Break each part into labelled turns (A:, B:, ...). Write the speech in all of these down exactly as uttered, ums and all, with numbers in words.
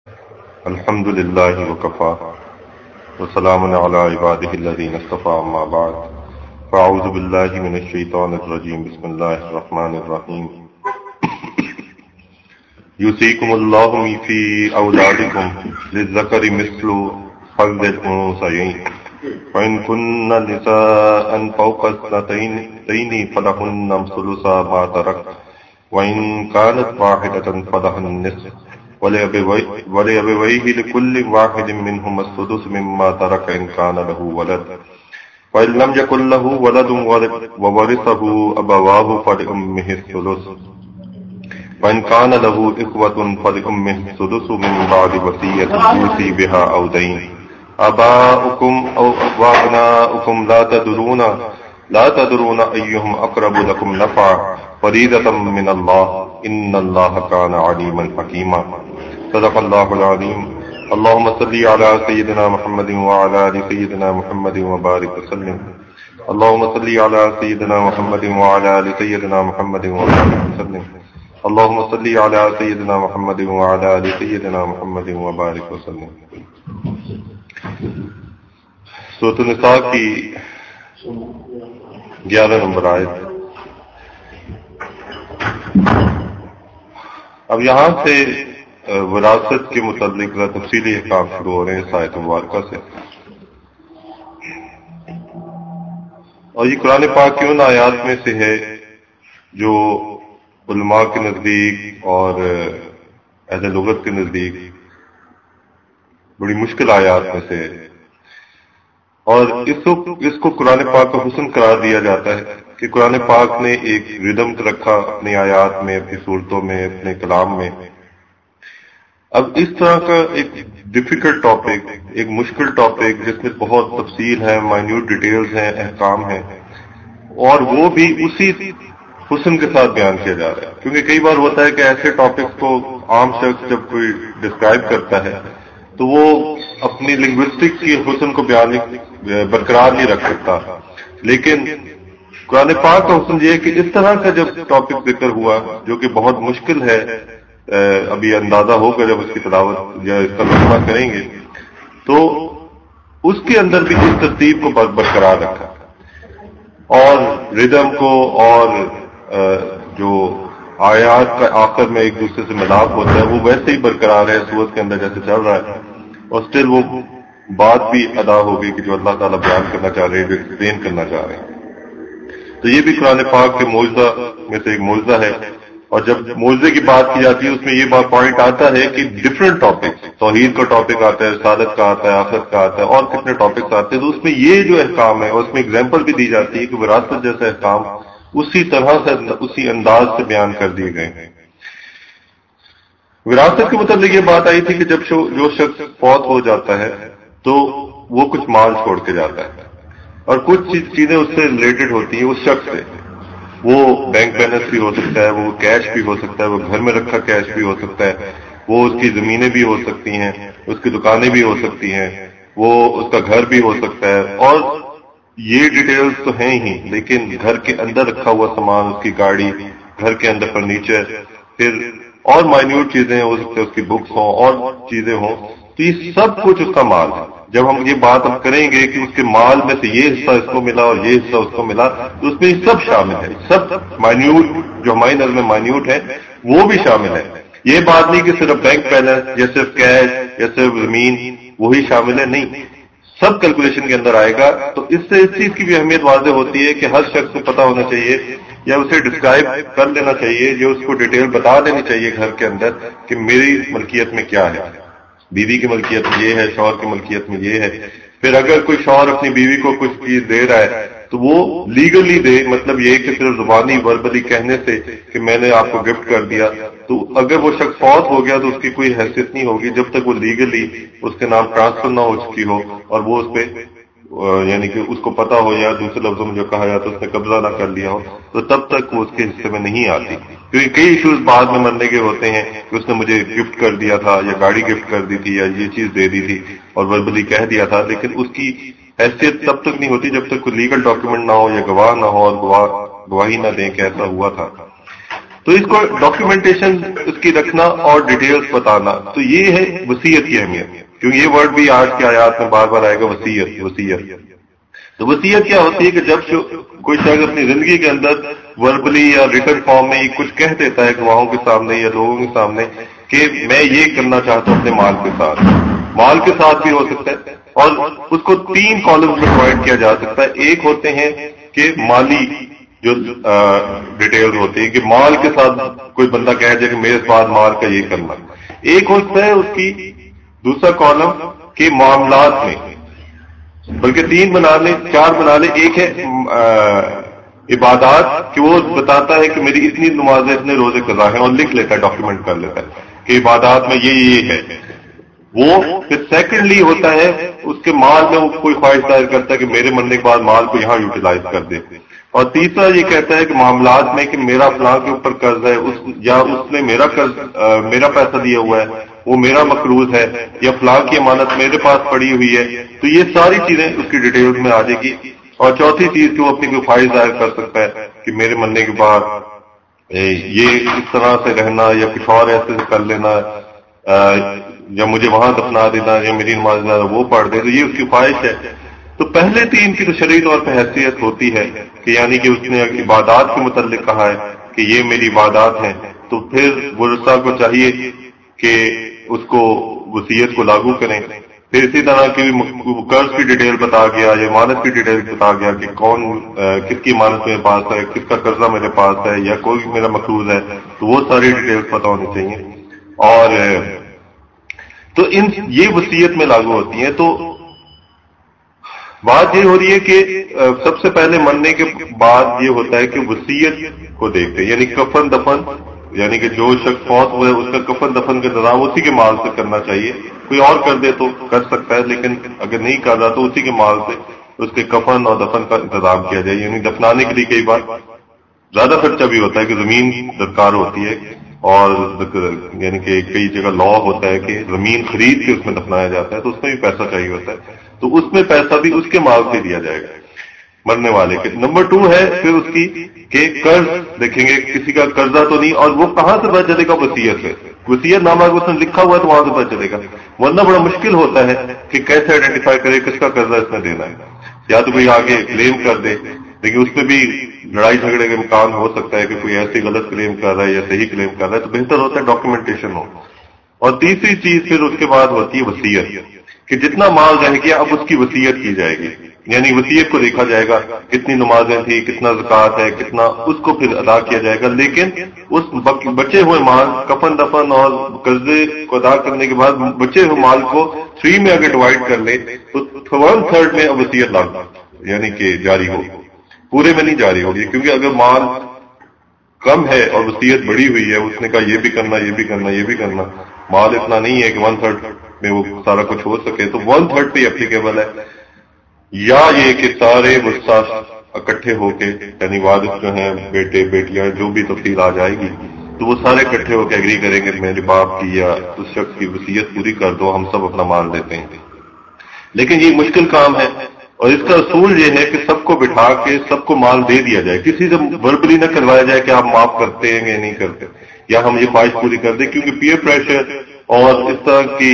A: الحمد لله وكفى وسلام على عباده الذين اصطفى أما بعد فأعوذ بالله من الشيطان الرجيم بسم الله الرحمن الرحيم يوصيكم الله في أولادكم للذكر مثل حظ الأنثيين فإن كن نساء فوق اثنتين فلهن ثلثا ما ترك وإن كانت واحدة فلها النصف ولأبويه لكل واحد منهما السدس مما ترك إن كان له ولد فإن لم يكن له ولد وورثه أبواه فلأمه الثلث وإن كان له إخوة فلأمه السدس من بعد وصية يوصي بها أو دين آباؤكم أو أبناؤكم لا تدرون لا تدرون أيهم أقرب لكم نفعا فريضة من الله إن الله كان عليما حكيما صدق الله العظيم اللهم صل على سيدنا محمد وعلى آل سيدنا محمد وبارك وسلم اللهم صل على سيدنا محمد وعلى آل سيدنا محمد وبارك وسلم اللهم صل على سيدنا محمد وعلى آل سيدنا محمد وبارك وسلم. سورۃ النساء کی گیارہ نمبر آیت. اب یہاں سے وراثت کے متعلق تفصیلی احکام شروع ہو رہے ہیں اس آیت مبارکہ سے، اور یہ قرآن پاک کی ان آیات میں سے ہے جو علماء کے نزدیک اور اہل لغت کے نزدیک بڑی مشکل آیات میں سے ہے، اور اس کو اس کو قرآن پاک کا حسن قرار دیا جاتا ہے کہ قرآن پاک نے ایک ردم رکھا اپنی آیات میں، اپنی صورتوں میں، اپنے کلام میں. اب اس طرح کا ایک ڈیفیکلٹ ٹاپک، ایک مشکل ٹاپک جس میں بہت تفصیل ہے، مائنیوٹ ڈیٹیلز ہیں، احکام ہیں، اور وہ بھی اسی حسن کے ساتھ بیان کیا جا رہا ہے. کیونکہ کئی بار ہوتا ہے کہ ایسے ٹاپکس کو عام شخص جب کوئی ڈسکرائب کرتا ہے تو وہ اپنی لنگوسٹک کی حسن کو بیان برقرار نہیں رکھ سکتا، لیکن قرآن پاک کا حسن یہ ہے کہ اس طرح کا جب ٹاپک ذکر ہوا جو کہ بہت مشکل ہے، ابھی اندازہ ہوگا جب اس کی تلاوت یا اس کا ترجمہ کریں گے، تو اس کے اندر بھی اس ترتیب کو برقرار رکھا اور ردم کو اور جو آیات کا آخر میں ایک دوسرے سے ملاپ ہوتا ہے وہ ویسے ہی برقرار ہے سورت کے اندر جیسے چل رہا ہے، اور اسٹل وہ بات بھی ادا ہوگی کہ جو اللہ تعالیٰ بیان کرنا چاہ رہے ہیں، جو ایکسپلین کرنا چاہ رہے ہیں. تو یہ بھی قرآن پاک کے معجزہ میں سے ایک معجزہ ہے. اور جب معجزے کی بات کی جاتی ہے اس میں یہ بات پوائنٹ آتا ہے کہ ڈفرینٹ ٹاپکس، توحید کا ٹاپک آتا ہے، رسالت کا آتا ہے، آخرت کا آتا ہے، اور کتنے ٹاپکس آتے ہیں، تو اس میں یہ جو احکام ہے اور اس میں اگزامپل بھی دی جاتی ہے کہ وراثت جیسے احکام اسی طرح سے اسی انداز سے بیان کر دیے گئے ہیں. وراثت کے متعلق یہ بات آئی تھی کہ جب جو شخص فوت ہو جاتا ہے تو وہ کچھ مال چھوڑ کے جاتا ہے اور کچھ چیزیں اس سے ریلیٹڈ ہوتی ہیں اس شخص سے. وہ بینک بیلنس بھی ہو سکتا ہے، وہ کیش بھی ہو سکتا ہے، وہ گھر میں رکھا کیش بھی ہو سکتا ہے، وہ اس کی زمینیں بھی ہو سکتی ہیں، اس کی دکانیں بھی ہو سکتی ہیں، وہ اس کا گھر بھی ہو سکتا ہے، اور یہ ڈیٹیلز تو ہیں ہی، لیکن گھر کے اندر رکھا ہوا سامان، اس کی گاڑی، گھر کے اندر فرنیچر، پھر اور مائنیوٹ چیزیں ہو سکتی ہیں، اس کی بکس ہوں اور چیزیں ہوں، تو یہ سب کچھ اس کا مال ہے. جب ہم یہ بات ہم کریں گے کہ اس کے مال میں سے یہ حصہ اس کو ملا اور یہ حصہ اس کو ملا، تو اس میں یہ سب شامل ہے، سب مائنیوٹ جو ہماری نظر میں مائنیوٹ ہے وہ بھی شامل ہے. یہ بات نہیں کہ صرف بینک بیلنس یا صرف کیش یا صرف زمین وہی شامل ہے، نہیں، سب کیلکولیشن کے اندر آئے گا. تو اس سے اس چیز کی بھی اہمیت واضح ہوتی ہے کہ ہر شخص کو پتا ہونا چاہیے یا اسے ڈسکرائب کر لینا چاہیے، جو اس کو ڈیٹیل بتا دینی چاہیے گھر کے اندر کہ میری ملکیت میں کیا ہے، بیوی کی ملکیت میں یہ ہے، شوہر کی ملکیت میں یہ ہے. پھر اگر کوئی شوہر اپنی بیوی کو کچھ چیز دے رہا ہے تو وہ لیگلی دے، مطلب یہ کہ صرف زبانی وربلی کہنے سے کہ میں نے آپ کو گفٹ کر دیا، تو اگر وہ شخص فوت ہو گیا تو اس کی کوئی حیثیت نہیں ہوگی جب تک وہ لیگلی اس کے نام ٹرانسفر نہ ہو چکی ہو اور وہ اس پہ یعنی کہ اس کو پتا ہو یا دوسرے لفظوں میں جو کہا جاتا ہے اس نے قبضہ نہ کر لیا ہو، تو تب تک وہ اس کے حصے میں نہیں آتی. کیونکہ کئی ایشوز بعد میں مرنے کے ہوتے ہیں کہ اس نے مجھے گفٹ کر دیا تھا یا گاڑی گفٹ کر دی تھی یا یہ چیز دے دی تھی اور وربلی کہہ دیا تھا، لیکن اس کی حیثیت تب تک نہیں ہوتی جب تک کوئی لیگل ڈاکیومنٹ نہ ہو یا گواہ نہ ہو اور گواہ گواہی نہ دیں کہ ایسا ہوا تھا. تو اس کو ڈاکیومنٹیشن اس کی رکھنا اور ڈیٹیلز بتانا، تو یہ ہے وصیت کی اہمیت، کیونکہ یہ ورڈ بھی آج کی آیات میں بار بار آئے گا، وصیت وصیت تو وصیت کیا ہوتی ہے کہ جب کوئی شخص اپنی زندگی کے اندر وربلی یا ریٹن فارم میں کچھ کہہ دیتا ہے گواہوں کے سامنے یا لوگوں کے سامنے کہ میں یہ کرنا چاہتا ہوں اپنے مال کے ساتھ، مال کے ساتھ بھی ہو سکتا ہے، اور اس کو تین کالمز میں پرووائڈ کیا جا سکتا ہے۔ ایک ہوتے ہیں کہ مالی جو ڈیٹیلز ہوتی ہے کہ مال کے ساتھ کوئی بندہ کہہ دے کہ میرے پاس مال کا یہ کرنا، ایک ہوتا ہے اس کی دوسرا کالم کہ معاملات میں، بلکہ تین بنا لیں چار بنا لیں، ایک ہے عبادات کہ وہ بتاتا ہے کہ میری اتنی نمازیں اتنے روزے قضا ہیں اور لکھ لیتا ہے، ڈاکیومنٹ کر لیتا ہے کہ عبادات میں یہ یہ ہے وہ۔ پھر سیکنڈلی ہوتا ہے اس کے مال میں وہ کوئی خواہش ظاہر کرتا ہے کہ میرے مرنے کے بعد مال کو یہاں یوٹیلائز کر دے، اور تیسرا یہ کہتا ہے کہ معاملات میں کہ میرا فلاں کے اوپر قرض ہے اس یا اس نے میرا قرض میرا پیسہ دیا ہوا ہے وہ میرا مقروض ہے، یا فلاں کی امانت میرے پاس پڑی ہوئی ہے، تو یہ ساری چیزیں اس کی ڈیٹیلز میں آ جائے گی۔ اور چوتھی چیز کہ وہ اپنی کوئی خواہش ظاہر کر سکتا ہے کہ میرے مرنے کے بعد یہ اس طرح سے رہنا یا کچھ اور ایسے سے کر لینا، یا مجھے وہاں دفنا دینا یا میری نماز وہ پڑھ دے، تو یہ اس کی خواہش ہے۔ تو پہلے تین کی تو شرعی طور پہ حیثیت ہوتی ہے کہ یعنی کہ اس نے عبادات کے متعلق کہا ہے کہ یہ میری عبادات ہیں، تو پھر ورثہ کو چاہیے کہ اس کو وصیت کو لاگو کریں۔ پھر اسی طرح کی قرض کی ڈیٹیل بتا گیا یا امانت کی ڈیٹیل بتا گیا کہ کون کس کی امانت میرے پاس ہے، کس کا قرضہ میرے پاس ہے یا کوئی میرا مقروض ہے، تو وہ ساری ڈیٹیل پتہ ہونی چاہیے۔ اور تو ان یہ وصیت میں لاگو ہوتی ہیں۔ تو بات یہ ہو رہی ہے کہ سب سے پہلے مرنے کے بعد یہ ہوتا ہے کہ وصیت کو دیکھتے ہیں، یعنی کفن دفن، یعنی کہ جو شخص فوت ہوا ہے اس کا کفن دفن کا انتظام اسی کے مال سے کرنا چاہیے۔ کوئی اور کر دے تو کر سکتا ہے، لیکن اگر نہیں کر رہا تو اسی کے مال سے اس کے کفن اور دفن کا انتظام کیا جائے۔ یعنی دفنانے کے لیے کئی بار زیادہ خرچہ بھی ہوتا ہے کہ زمین درکار ہوتی ہے، اور یعنی کہ کئی جگہ لا ہوتا ہے کہ زمین خرید کے اس میں دفنایا جاتا ہے، تو اس میں بھی پیسہ چاہیے ہوتا ہے، تو اس میں پیسہ بھی اس کے مال سے دیا جائے گا مرنے والے کے۔ نمبر ٹو ہے پھر اس کی کہ قرض دیکھیں گے کسی کا قرضہ تو نہیں، اور وہ کہاں سے پتہ چلے گا؟ وصیت سے، وصیت نامہ اس نے لکھا ہوا ہے تو وہاں سے پتہ چلے گا، ورنہ بڑا مشکل ہوتا ہے کہ کیسے آئیڈینٹیفائی کرے کس کا قرضہ اس میں دینا ہے۔ یا تو کوئی آگے کلیم کر دے، لیکن اس میں بھی لڑائی جھگڑے کا امکان ہو سکتا ہے کہ کوئی ایسی غلط کلیم کر رہا ہے یا صحیح کلیم کر رہا ہے، تو بہتر ہوتا ہے ڈاکیومنٹیشن ہو۔ اور تیسری چیز پھر اس کے بعد ہوتی ہے وصیت، کہ جتنا مال رہ گیا اب اس کی وصیت کی جائے گی، یعنی وصیت کو دیکھا جائے گا کتنی نمازیں تھیں، کتنا زکوٰۃ ہے، کتنا، اس کو پھر ادا کیا جائے گا۔ لیکن اس بچے ہوئے مال کفن دفن اور قرضے کو ادا کرنے کے بعد بچے ہوئے مال کو تھری میں اگر ڈیوائڈ کر لے تو ون تھرڈ میں اب وصیت لاگو یعنی کہ جاری ہوگی، پورے میں نہیں جاری ہوگی، کیونکہ اگر مال کم ہے اور وصیت بڑی ہوئی ہے، اس نے کہا یہ بھی کرنا یہ بھی کرنا یہ بھی کرنا، مال اتنا نہیں ہے کہ ون تھرڈ میں وہ سارا کچھ ہو سکے، تو ون تھرڈ پہ اپلیکیبل ہے۔ یا یہ کہ سارے ورثہ اکٹھے ہو کے، یعنی وارث جو ہیں بیٹے بیٹیاں جو بھی تفصیل آ جائے گی، تو وہ سارے اکٹھے ہو کے ایگری کریں گے میرے باپ کی یا اس شخص کی وصیت پوری کر دو، ہم سب اپنا مال دیتے ہیں۔ لیکن یہ مشکل کام ہے، اور اس کا اصول یہ ہے کہ سب کو بٹھا کے سب کو مال دے دیا جائے، کسی سے وربلی نہ کروایا جائے کہ آپ معاف کرتے ہیں یا نہیں کرتے، یا ہم یہ خواہش پوری کر دیں، کیونکہ پیئر پریشر اور اس طرح کی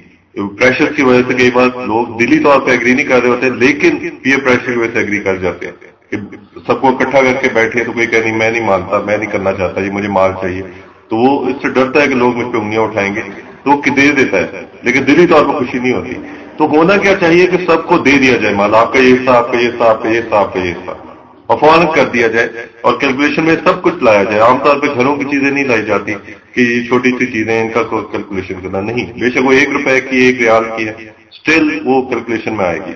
A: پریشر کی وجہ سے کئی بار لوگ دلی طور پہ ایگری نہیں کر رہے ہوتے، لیکن پیئر پریشر کی وجہ سے ایگری کر جاتے ہیں کہ سب کو اکٹھا کر کے بیٹھے تو کوئی کہ نہیں میں نہیں مانتا، میں نہیں کرنا چاہتا، یہ مجھے مال چاہیے، تو وہ اس سے ڈرتا ہے کہ لوگ مجھ پہ انگلیاں اٹھائیں گے، تو وہ دے دیتا ہے، لیکن دلی طور پر خوشی نہیں ہوتی۔ تو ہونا کیا چاہیے کہ سب کو دے دیا جائے مال، آپ کا یہ حصہ، آپ کا یہ حصہ، آپ کا یہ حصہ، آپ کا یہ حصہ، اور فوراً کر دیا جائے، اور کیلکولیشن میں سب کچھ لایا جائے۔ عام طور پہ گھروں کی چیزیں نہیں لائی جاتی کہ یہ چھوٹی سی چیزیں ان کا کوئی کیلکولیشن کرنا نہیں، بے شک وہ ایک روپے کی ایک ریال کی ہے، اسٹل وہ کیلکولیشن میں آئے گی۔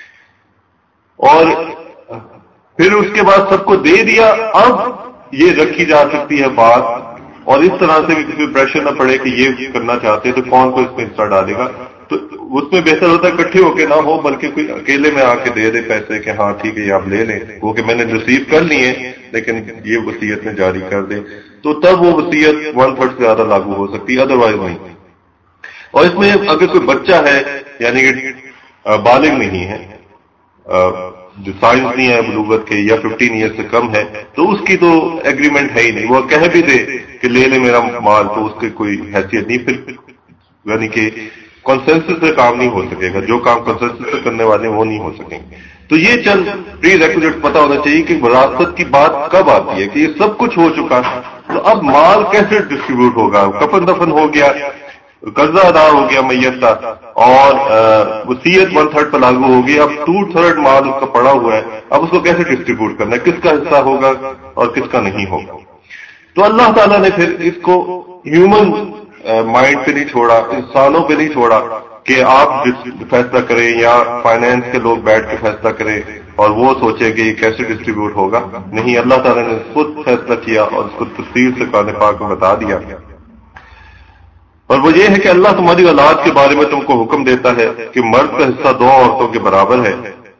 A: اور پھر اس کے بعد سب کو دے دیا، اب یہ رکھی جا سکتی ہے بات، اور اس طرح سے بھی کسی پریشر نہ پڑے کہ یہ کرنا چاہتے تو کون کو اس میں حصہ ڈالے گا، تو اس میں بہتر ہوتا ہے اکٹھے ہو کے نہ ہو، بلکہ کوئی اکیلے میں آ کے دے دے پیسے کہ ہاں ٹھیک ہے یہ آپ لے لیں، وہ کہ میں نے ریسیو کر لیے لیکن یہ وصیت میں جاری کر دیں، تو تب وہ وصیت ون تھرڈ سے زیادہ لاگو ہو سکتی ہے، ادروائز نہیں۔ اور اس میں اگر کوئی بچہ ہے یعنی کہ بالغ نہیں ہے، جو سائنس نہیں ہے بلوغت کے یا ففٹین ایئر سے کم ہے تو اس کی تو ایگریمنٹ ہے ہی نہیں. وہ کہہ بھی دے کہ لے لے میرا مال تو اس کی کوئی حیثیت نہیں, پھر یعنی کہ کنسنسس سے کام نہیں ہو سکے گا. جو کام کنسنسس سے کرنے والے وہ نہیں ہو سکیں گے. تو یہ چند پری ریکوزٹ پتا ہونا چاہیے کہ وراثت کی بات کب آتی ہے, کہ یہ سب کچھ ہو چکا تو اب مال کیسے ڈسٹریبیوٹ ہوگا. کفن دفن ہو گیا, قرضہ ادا ہو گیا میت کا, اور وصیت ون تھرڈ پر لاگو ہو گئی, اب ٹو تھرڈ مال اس کا پڑا ہوا ہے, اب اس کو کیسے ڈسٹریبیوٹ کرنا ہے, کس کا حصہ ہوگا اور کس کا نہیں ہوگا. تو اللہ تعالیٰ نے پھر اس کو ہیومن مائنڈ پہ نہیں چھوڑا, انسانوں پہ نہیں چھوڑا کہ آپ فیصلہ کریں یا فائنینس کے لوگ بیٹھ کے فیصلہ کریں اور وہ سوچیں کہ یہ کیسے ڈسٹریبیوٹ ہوگا. نہیں, اللہ تعالیٰ نے خود فیصلہ کیا اور اس کو تفصیل سے قرآن پاک میں بتا دیا. اور وہ یہ ہے کہ اللہ تمہاری اولاد کے بارے میں تم کو حکم دیتا ہے کہ مرد کا حصہ دو عورتوں کے برابر ہے.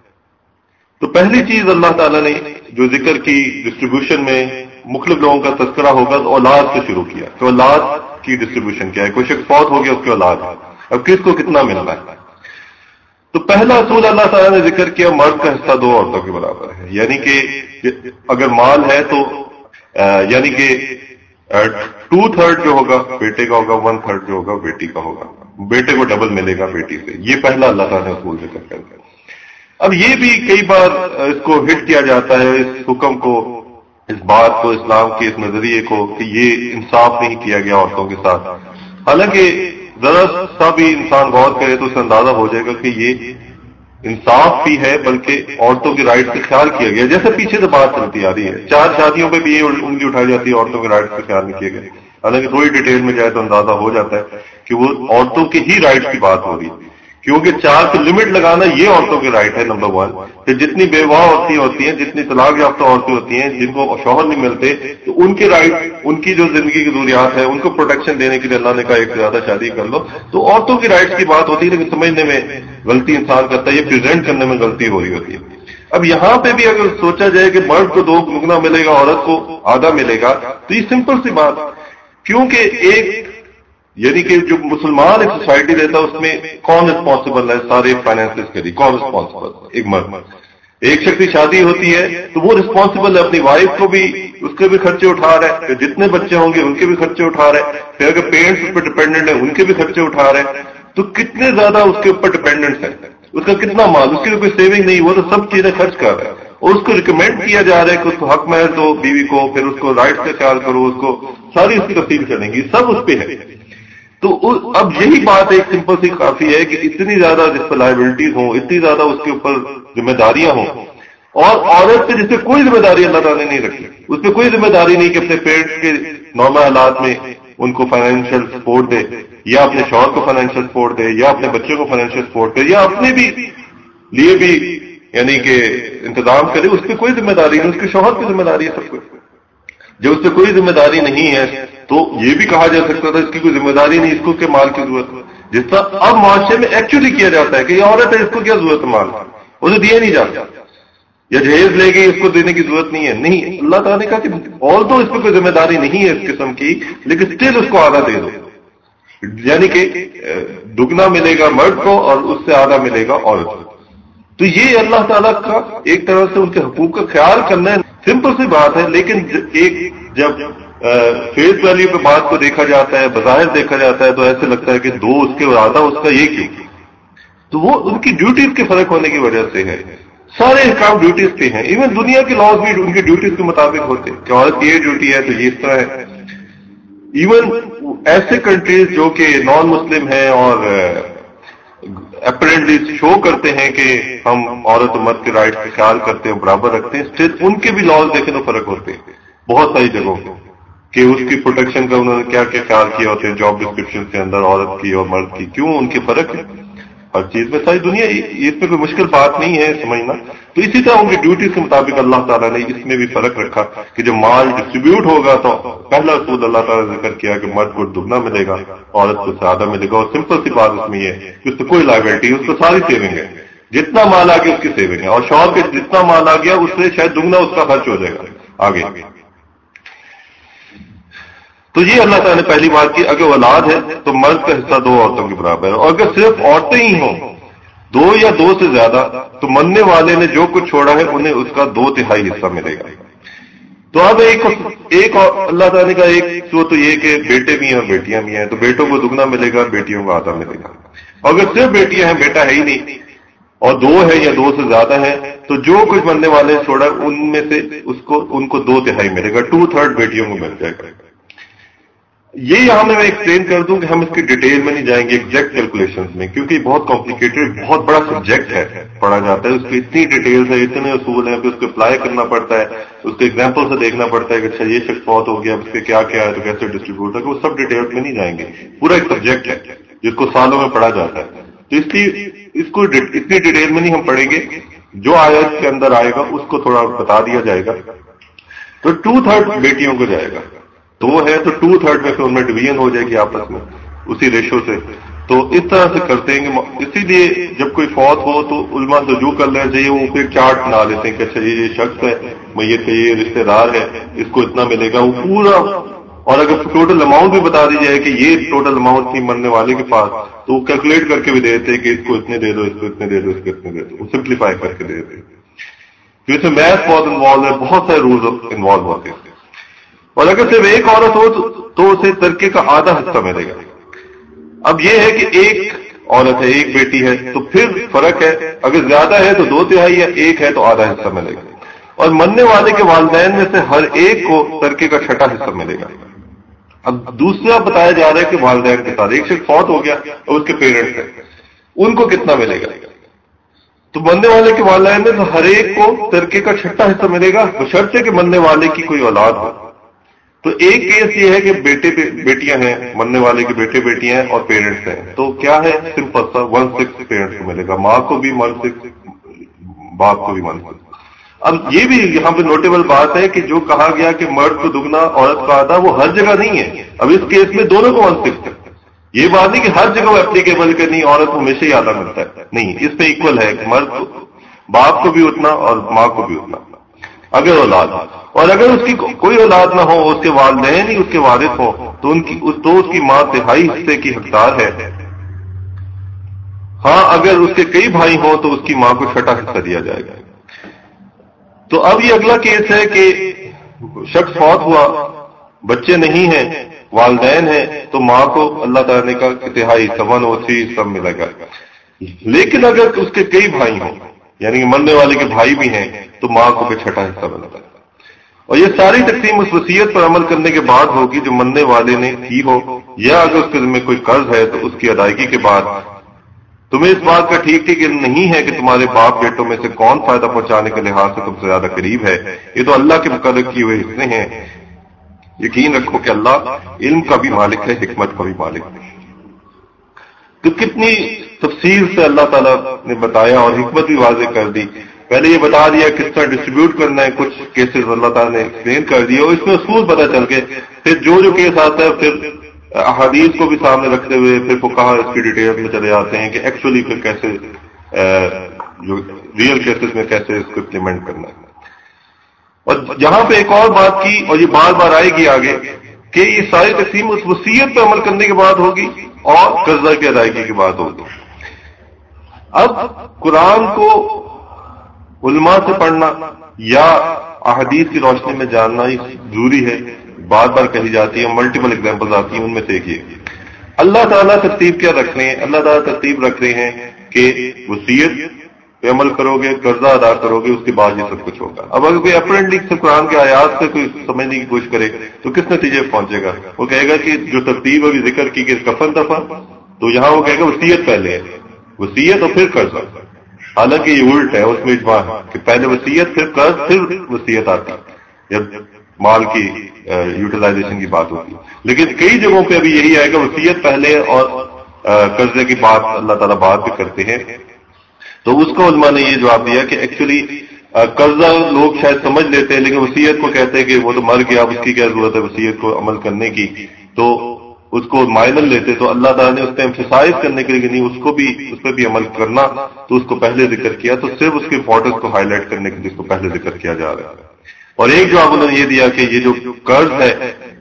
A: تو پہلی چیز اللہ تعالیٰ نے جو ذکر کی ڈسٹریبیوشن میں مختلف لوگوں کا تذکرہ ہوگا تو اولاد سے شروع کیا کہ اولاد کی ڈسٹریبیوشن کیا ہے. کوئی شخص فوت ہو گیا, اس کی اولاد ہے, اب کس کو کتنا ملنا ہے. تو پہلا اصول اللہ تعالیٰ نے ذکر کیا مرد کا حصہ دو عورتوں کے برابر ہے. یعنی کہ اگر مال ہے تو یعنی کہ ٹو تھرڈ جو ہوگا بیٹے کا ہوگا, ون تھرڈ جو ہوگا بیٹی کا ہوگا. بیٹے کو ڈبل ملے گا بیٹی سے. یہ پہلا اللہ تعالیٰ نے اصول ذکر کر دیا. اب یہ بھی کئی بار اس کو ہٹ کیا جاتا ہے, اس حکم کو, اس بات کو, اسلام کے اس نظریے کو کہ یہ انصاف نہیں کیا گیا عورتوں کے ساتھ. حالانکہ ذرا سا بھی انسان غور کرے تو اسے اندازہ ہو جائے گا کہ یہ انصاف بھی ہے بلکہ عورتوں کے رائٹ کا خیال کیا گیا. جیسے پیچھے سے بات چلتی آ رہی ہے, چار شادیوں پہ بھی یہ انگلی اٹھائی جاتی ہے عورتوں کے رائٹ کا خیال نہیں کیا گیا. حالانکہ تھوڑی ڈیٹیل میں جائے تو اندازہ ہو جاتا ہے کہ وہ عورتوں کے ہی رائٹ کی بات ہو رہی ہے, کیونکہ چار کی لمٹ لگانا یہ عورتوں کے رائٹ ہے. نمبر ون, کہ جتنی بیوہ عورتیں ہوتی ہیں, جتنی طلاق یافتہ عورتیں ہوتی ہیں جن کو شوہر نہیں ملتے, تو ان کے رائٹ, ان کی جو زندگی کی ضروریات ہے ان کو پروٹیکشن دینے کے لیے اللہ نے کہا ایک زیادہ شادی کر لو. تو عورتوں کی رائٹس کی بات ہوتی ہے, لیکن سمجھنے میں غلطی انسان کرتا ہے, یہ پریزنٹ کرنے میں غلطی ہو رہی ہوتی ہے. اب یہاں پہ بھی اگر سوچا جائے کہ مرد کو دو دگنا ملے گا, عورت کو آدھا ملے گا, تو یہ سمپل سی بات, کیونکہ ایک یعنی کہ جو مسلمان ایک سوسائٹی رہتا ہے اس میں کون رسپانسبل ہے سارے فائنینس کے لیے, کون رسپانسبل؟ ایک مرد. ایک شخص کی شادی ہوتی ہے تو وہ رسپانسبل ہے, اپنی وائف کو بھی, اس کے بھی خرچے اٹھا رہے ہیں, جتنے بچے ہوں گے ان کے بھی خرچے اٹھا رہے ہیں, پھر اگر پیرنٹس اس پہ ڈپینڈنٹ ہیں ان کے بھی خرچے اٹھا رہے ہیں, تو کتنے زیادہ اس کے اوپر ڈپینڈنٹ ہے, اس کا کتنا مال, اس کے لیے کوئی سیونگ نہیں, وہ تو سب چیزیں خرچ کر رہے ہیں. اور اس کو ریکمینڈ کیا جا رہا ہے کہ اس کو حق مہر دو بیوی کو, پھر اس کو رائٹ کا خیال کرو, اس کو ساری اس کی تفصیل کریں گی, سب اس پہ ہے. تو اب یہی بات ایک سمپل سی کافی ہے کہ اتنی زیادہ جس پر لائبلٹیز ہوں, اتنی زیادہ اس کے اوپر ذمہ داریاں ہوں, اور عورت پہ جس پہ کوئی ذمہ داری اللہ تعالیٰ نے نہیں رکھی, اس پہ کوئی ذمہ داری نہیں کہ اپنے پیرنٹس کے نارمل حالات میں ان کو فائنینشیل سپورٹ دے, یا اپنے شوہر کو فائنینشیل سپورٹ دے, یا اپنے بچوں کو فائنینشیل سپورٹ دے, یا اپنے بھی لیے بھی یعنی کہ انتظام کرے, اس پہ کوئی ذمہ داری نہیں, اس کے شوہر کی ذمہ داری ہے سب کچھ. جب اس پہ کوئی ذمہ داری نہیں ہے تو یہ بھی کہا جا سکتا تھا اس کی کوئی ذمہ داری نہیں, اس کو کیا مال کی ضرورت ہے, جس طرح اب معاشرے میں ایکچولی کیا جاتا ہے کہ یہ عورت ہے, اس کو کیا ضرورت ہے مال, اسے دیا نہیں جاتا, یا جہیز لے گئی اس کو دینے کی ضرورت نہیں ہے. نہیں, اللہ تعالیٰ نے کہا کہ اور تو اس پہ کوئی ذمہ داری نہیں ہے اس قسم کی, لیکن اسٹل اس کو آدھا دے دو, یعنی کہ دگنا ملے گا مرد کو اور اس سے آدھا ملے گا عورت کو. تو یہ اللہ تعالیٰ کا ایک طرح سے ان کے حقوق کا خیال کرنا ہے, سمپل سی بات ہے. لیکن ایک جب فیس ویلیو پہ بات کو دیکھا جاتا ہے, بظاہر دیکھا جاتا ہے, تو ایسے لگتا ہے کہ دو اس کے اور آدھا اس کا, یہ کیوں؟ تو وہ ان کی ڈیوٹیز کے فرق ہونے کی وجہ سے ہے. سارے کام ڈیوٹیز پہ ہیں, ایون دنیا کے لاز بھی ان کی ڈیوٹیز کے مطابق ہوتے ہیں کہ عورت کی یہ ڈیوٹی ہے تو یہ اس طرح ہے. ایون ایسے کنٹریز جو کہ نان مسلم ہیں اور اپیرنٹلی شو کرتے ہیں کہ ہم عورت و مرد کے رائٹ کا خیال کرتے ہیں, برابر رکھتے ہیں, اسٹل ان کے بھی لاز دیکھیں تو فرق ہوتے ہیں بہت ساری جگہوں پہ, کہ اس کی پروٹیکشن کا انہوں نے کیا کیا خیال کیا ہوتے ہیں جاب ڈسکرپشن کے اندر, عورت کی اور مرد کی, کیوں ان کے فرق ہے ہر چیز میں. ساری دنیا اس میں کوئی مشکل بات نہیں ہے سمجھنا. تو اسی طرح ان کی ڈیوٹیز کے مطابق اللہ تعالیٰ نے اس میں بھی فرق رکھا کہ جب مال ڈسٹریبیوٹ ہوگا تو پہلا اصول اللہ تعالیٰ نے ذکر کیا کہ مرد کو دگنا ملے گا, عورت کو زیادہ ملے گا. اور سمپل سی بات اس میں یہ ہے کہ اس میں کوئی لائبلٹی, اس کو ساری سیونگ ہے, جتنا مال آ گیا اس کی سیونگ ہے, اور شوہر کے جتنا مال آ گیا اس سے شاید دگنا اس کا خرچ ہو جائے گا آگے. تو یہ اللہ تعالیٰ نے پہلی بات کی. اگر اولاد ہے تو مرد کا حصہ دو عورتوں کے برابر ہے, اور اگر صرف عورتیں ہی ہوں دو یا دو سے زیادہ تو مرنے والے نے جو کچھ چھوڑا ہے انہیں اس کا دو تہائی حصہ ملے گا. تو اب ایک ایک اللہ تعالیٰ کا ایک تو, تو یہ کہ بیٹے بھی ہیں اور بیٹیاں بھی ہیں, تو بیٹوں کو دگنا ملے گا, بیٹیوں کو آدھا ملے گا. اگر صرف بیٹیاں ہیں, بیٹا ہے ہی نہیں, اور دو ہے یا دو سے زیادہ ہیں, تو جو کچھ مرنے والے نے چھوڑا ان میں سے اس کو ان کو دو تہائی ملے گا, ٹو تھرڈ بیٹیوں کو مل جائے گا. یہ یہاں میں ایکسپلین کر دوں کہ ہم اس کی ڈیٹیل میں نہیں جائیں گے ایگزیکٹ کیلکولیشنز میں, کیونکہ بہت کمپلیکیٹڈ بہت بڑا سبجیکٹ ہے, پڑھا جاتا ہے, اس کی اتنی ڈیٹیلز ہے, اتنے اصول ہیں, پھر اس کو اپلائی کرنا پڑتا ہے, اس کو ایگزامپل سے دیکھنا پڑتا ہے کہ اچھا یہ شخص بہت ہو گیا, اس کے کیا کیا ہے, تو کیسے ڈسٹریبیوٹ ہے, وہ سب ڈیٹیلز میں نہیں جائیں گے. پورا ایک سبجیکٹ ہے جس کو سالوں میں پڑھا جاتا ہے, تو اس لیے اس کو اتنی ڈیٹیل میں نہیں ہم پڑھیں گے. جو آیت کے اندر آئے گا اس کو تھوڑا بتا دیا جائے گا. تو ٹو تھرڈ بیٹیوں کو جائے گا, دو ہے تو ٹو تھرڈ میں پھر ان میں ڈویژن ہو جائے گی آپس میں اسی ریشو سے. تو اس طرح سے کرتے ہیں کہ اسی لیے جب کوئی فوت ہو تو علماء رجوع کر لینا چاہیے, وہ پھر چارٹ بنا لیتے ہیں کہ اچھا یہ شخص ہے, میت کا یہ رشتے دار ہے, اس کو اتنا ملے گا, وہ پورا. اور اگر ٹوٹل اماؤنٹ بھی بتا دی جائے کہ یہ ٹوٹل اماؤنٹ تھی مرنے والے کے پاس, تو وہ کیلکولیٹ کر کے بھی دیتے ہیں کہ اس کو اتنے دے دو, اس کو اتنے دے دو, اس کو اتنے دے دو, وہ سمپلیفائی کر کے دے دیتے ہیں. اس میں میتھ بہت انوالو ہے, بہت سارے رولز انوالو ہوتے ہیں. اور اگر صرف ایک عورت ہو تو اسے ترکے کا آدھا حصہ ملے گا. اب یہ ہے کہ ایک عورت ہے, ایک بیٹی ہے, تو پھر فرق ہے, اگر زیادہ ہے تو دو تہائی ہے, ایک ہے تو آدھا حصہ ملے گا. اور مرنے والے کے والدین میں سے ہر ایک کو ترکے کا چھٹا حصہ ملے گا. اب دوسرا بتایا جا رہا ہے کہ والدین کے ساتھ ایک شخص فوت ہو گیا اور اس کے پیرنٹس ہیں, ان کو کتنا ملے گا. تو مرنے والے کے والدین میں سے ہر ایک کو ترکے کا چھٹا حصہ ملے گا, بشرطے کہ مرنے والے کی کوئی اولاد ہو. تو ایک کیس یہ ہے کہ بیٹے بیٹیاں ہیں, مرنے والے کے بیٹے بیٹیاں ہیں اور پیرنٹس ہیں, تو کیا ہے سمپل سا ون سکس پیرنٹس کو ملے گا, ماں کو بھی ون سکس, باپ کو بھی ون سکس. اب یہ بھی یہاں پہ نوٹیبل بات ہے کہ جو کہا گیا کہ مرد کو دگنا عورت کا آدھا, وہ ہر جگہ نہیں ہے. اب اس کیس میں دونوں کو ون سکس ہے. یہ بات نہیں کہ ہر جگہ وہ اپلیکیبل کہ نہیں عورت کو ہمیشہ ہی آدھا ملتا ہے, نہیں, اس میں ایکول ہے کہ مرد کو, باپ کو بھی اتنا اور ماں کو بھی اتنا اگر اولاد ہو. اور اگر اس کی کوئی اولاد نہ ہو, اس کے والدین ہی اس کے وارث ہوں, تو ان کی تو اس کی ماں تہائی حصے کی حقدار ہے. ہاں اگر اس کے کئی بھائی ہوں تو اس کی ماں کو چھٹا حصہ دیا جائے گا. تو اب یہ اگلا کیس ہے کہ شخص فوت ہوا, بچے نہیں ہیں, والدین ہیں, تو ماں کو اللہ تعالیٰ نے کہا تہائی سون اور تھری سب ملے گا. لیکن اگر اس کے کئی بھائی ہوں, یعنی کہ مرنے والے کے بھائی بھی ہیں, تو ماں کو پھر چھٹا حصہ ملتا ہے. اور یہ ساری تقسیم اس وصیت پر عمل کرنے کے بعد ہوگی جو مرنے والے نے کی ہو, یا اگر اس کے ذمہ کوئی قرض ہے تو اس کی ادائیگی کے بعد. تمہیں اس بات کا ٹھیک ٹھیک علم نہیں ہے کہ تمہارے باپ بیٹوں میں سے کون فائدہ پہنچانے کے لحاظ سے تم سے زیادہ قریب ہے, یہ تو اللہ کے مقرر کیے ہوئے حصے ہیں. یقین رکھو کہ اللہ علم کا بھی مالک ہے, حکمت کا بھی مالک ہے. تو کتنی تفصیل سے اللہ تعالیٰ نے بتایا اور حکمت بھی واضح کر دی. پہلے یہ بتا دیا کس طرح ڈسٹریبیوٹ کرنا ہے, کچھ کیسز اللہ تعالیٰ نے ایکسپلین کر دیا, اور اس میں اصول پتہ چل کے پھر جو جو کیس آتا ہے پھر احادیث کو بھی سامنے رکھتے ہوئے پھر وہ کہا اس کی ڈیٹیل میں چلے جاتے ہیں کہ ایکچولی پھر کیسے جو ریئل کیسز میں کیسے اس کو امپلیمنٹ کرنا ہے. اور جہاں پہ ایک اور بات کی, اور یہ بار بار آئے گی آگے, کہ یہ ساری تقسیم اس وصیت پہ عمل کرنے کے بعد ہوگی اور قرضہ کی ادائیگی کے بعد ہوگی. اب قرآن کو علماء سے پڑھنا یا احادیث کی روشنی میں جاننا ضروری ہے, بار بار کہی جاتی ہے, ملٹیپل ایگزامپلز آتی ہیں, ان میں سے ایک یہ اللہ تعالیٰ ترتیب کیا رکھ رہے ہیں. اللہ تعالیٰ ترتیب رکھ رہے ہیں کہ وصیت پہ عمل کرو گے, قرضہ ادا کرو گے, اس کے بعد یہ سب کچھ ہوگا. اب اگر کوئی اپرنٹلی سے قرآن کے آیات سے کوئی سمجھنے کی کوشش کرے تو کس نتیجے پہنچے گا؟ وہ کہے گا کہ جو ترتیب ابھی ذکر کی کہ کفن دفن, تو یہاں وہ کہے گا وصیت پہلے ہے, وصیت اور پھر قرضہ. حالانکہ یہ الٹ ہے, اس میں اجماع ہے کہ پہلے وصیت پھر قرض پھر وصیت آتی جب مال کی یوٹیلائزیشن کی بات ہوتی ہے. لیکن کئی جگہوں پہ ابھی یہی آئے گا وصیت پہلے اور قرضے کی بات اللہ تعالیٰ بات بھی کرتے ہیں. تو اس کو علماء نے یہ جواب دیا کہ ایکچولی قرضہ لوگ شاید سمجھ لیتے ہیں, لیکن وصیت کو کہتے ہیں کہ وہ تو مر گیا, اب اس کی کیا ضرورت ہے وصیت کو عمل کرنے کی, تو اس کو مائنر لیتے. تو اللہ تعالیٰ نے اس پہ ایمفسائز کرنے کے لیے نہیں, اس کو بھی اس پہ بھی عمل کرنا, تو اس کو پہلے ذکر کیا, تو صرف اس کے امپورٹنس کو ہائی لائٹ کرنے کے لیے اس کو پہلے ذکر کیا جا رہا ہے. اور ایک جواب انہوں نے یہ دیا کہ یہ جو قرض ہے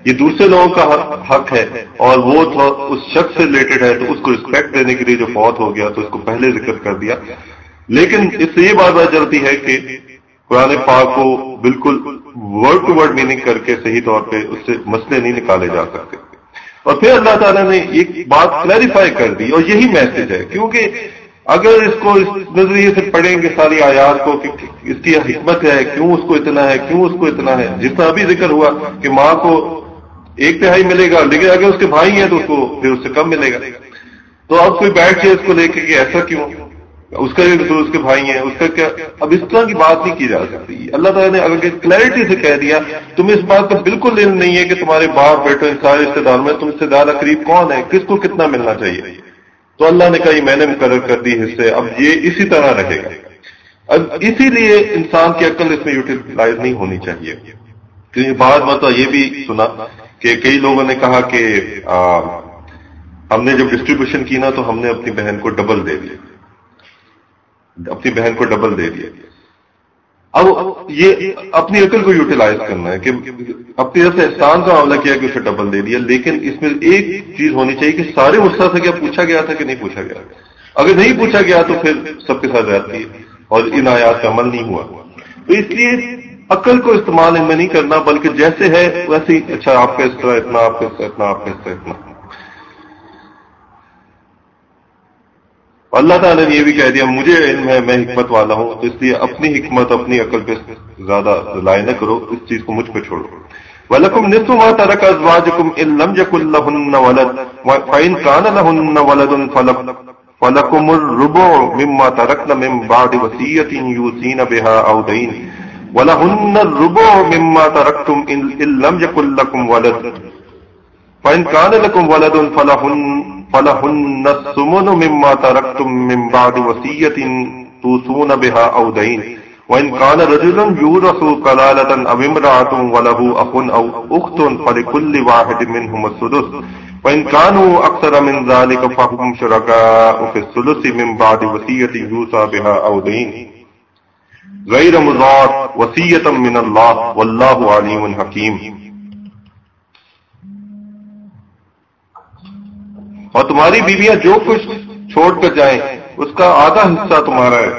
A: یہ دوسرے لوگوں کا حق ہے اور وہ اس شخص سے ریلیٹڈ ہے تو اس کو رسپیکٹ دینے کے لیے جو فوت ہو گیا تو اس کو پہلے ذکر کر دیا. لیکن اس سے یہ بات پتہ چلتی ہے کہ قرآن پاک کو بالکل ورڈ ٹو ورڈ میننگ کر کے صحیح طور پہ اس سے مسئلے نہیں نکالے جا سکتے. اور پھر اللہ تعالیٰ نے ایک بات کلیریفائی کر دی اور یہی میسج ہے، کیونکہ اگر اس کو اس نظریے سے پڑھیں گے ساری آیات کو کہ اس کی حکمت ہے، کیوں اس کو اتنا ہے، کیوں اس کو اتنا ہے، جس طرح ابھی ذکر ہوا کہ ماں کو ایک تہائی ملے گا لیکن اگر اس کے بھائی ہیں تو اس کو پھر اس سے کم ملے گا. تو اب کوئی بیٹھ جائے اس کو لے کے کہ ایسا کیوں، اس کا بھی تو اس کے بھائی ہیں، اس کا کیا، اب اس طرح کی بات نہیں کی جا سکتی. اللہ تعالیٰ نے اگر کلیئرٹی سے کہہ دیا تمہیں اس بات کا بالکل علم نہیں ہے کہ تمہارے باپ بیٹے سارے رشتے دار میں تم سے زیادہ قریب کون ہے، کس کو کتنا ملنا چاہیے، تو اللہ نے کہا یہ میں نے مقرر کر دی حصے، اب یہ اسی طرح رہے گا. اب اسی لیے انسان کی عقل اس میں یوٹیلائز نہیں ہونی چاہیے. کیونکہ بعض مرتبہ یہ بھی سنا کہ کئی لوگوں نے کہا کہ آ, ہم نے جب ڈسٹریبیوشن کی نا تو ہم نے اپنی بہن کو ڈبل دے دیا، اپنی بہن کو ڈبل دے دیا. اب یہ اپنی عقل کو یوٹیلائز کرنا ہے کہ اپنی طرف سے احسان کا معاملہ کیا کہ اسے ڈبل دے دیا، لیکن اس میں ایک چیز ہونی چاہیے کہ سارے مستحق سے کیا پوچھا گیا تھا کہ نہیں پوچھا گیا. اگر نہیں پوچھا گیا تو پھر سب کے ساتھ رہتی ہے اور ان آیات کا عمل نہیں ہوا. تو اس لیے عقل کو استعمال ان میں نہیں کرنا، بلکہ جیسے ہے ویسے ہی، اچھا آپ کا اس طرح اتنا، آپ کا اس طرح اتنا، آپ کا اس طرح اتنا. اللہ تعالیٰ نے یہ بھی کہہ دیا مجھے علم ہے، میں حکمت والا ہوں، تو اس لیے اپنی حکمت اپنی عقل پہ زیادہ رائے نہ کرو، اس چیز کو مجھ پہ چھوڑو. وَلَكُمْ نِصْفُ مَا تَرَكَ أَزْوَاجُكُمْ إِن لَّمْ يَكُن لَّهُنَّ وَلَدٌ فَإِن كَانَ لَهُنَّ وَلَدٌ فَلَكُمُ الرُّبُعُ مِمَّا تَرَكْنَ مِن بَعْدِ وَصِيَّةٍ يُوصِينَ بِهَا أَوْ دَيْنٍ وَلَهُنَّ الرُّبُعُ مِمَّا تَرَكْتُمْ إِن لَّمْ يَكُن لَّكُمْ وَلَدٌ فَإِن كَانَ لَكُمْ وَلَدٌ فَلَهُنَّ فَلَهُنَّ الثُّمُنُ مِمَّا تَرَكْتُم مِّن بَعْدِ وَصِيَّةٍ تُوصُونَ بِهَا أَوْ دَيْنٍ وَإِن كَانَ رَجُلٌ يُورَثُ كَلَالَةً أَوِ امْرَأَةٌ وَلَهُ أَخٌ أَوْ أُخْتٌ فَلِكُلِّ وَاحِدٍ مِّنْهُمَا السُّدُسُ وَإِن كَانُوا أَكْثَرَ مِن ذَلِكَ فَهُمْ شُرَكَاءُ فِي الثُّلُثِ مِن بَعْدِ وَصِيَّةٍ يُوصَى بِهَا أَوْ دَيْنٍ غَيْرَ مُضَارٍّ وَصِيَّةً مِّنَ اللَّهِ وَاللَّهُ عَلِيمٌ حَكِيمٌ. اور تمہاری بیویاں جو کچھ چھوڑ کر جائیں اس کا آدھا حصہ تمہارا ہے،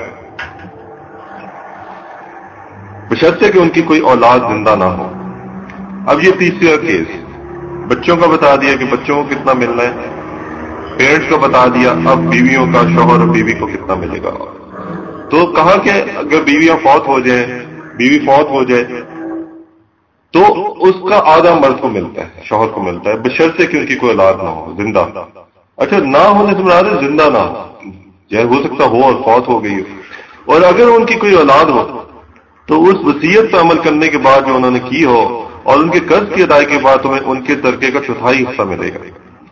A: بشرطے کہ ان کی کوئی اولاد زندہ نہ ہو. اب یہ تیسرا کیس، بچوں کا بتا دیا کہ بچوں کو کتنا ملنا ہے، پیرنٹس کو بتا دیا، اب بیویوں کا، شوہر اور بیوی کو کتنا ملے گا. تو کہا کہ اگر بیویاں فوت ہو جائیں، بیوی فوت ہو جائے تو اس کا آدھا مرد کو ملتا ہے، شوہر کو ملتا ہے، بشرطے کہ ان کی کوئی اولاد نہ ہو زندہ. اچھا، نہ ہونے سے مراد ہے زندہ نہ ہو، یا ہو سکتا ہو اور فوت ہو گئی ہو. اور اگر ان کی کوئی اولاد ہو تو اس وصیت پر عمل کرنے کے بعد جو انہوں نے کی ہو اور ان کے قرض کی ادائیگی کے بعد تمہیں ان کے ترکے کا چوتھائی حصہ ملے گا.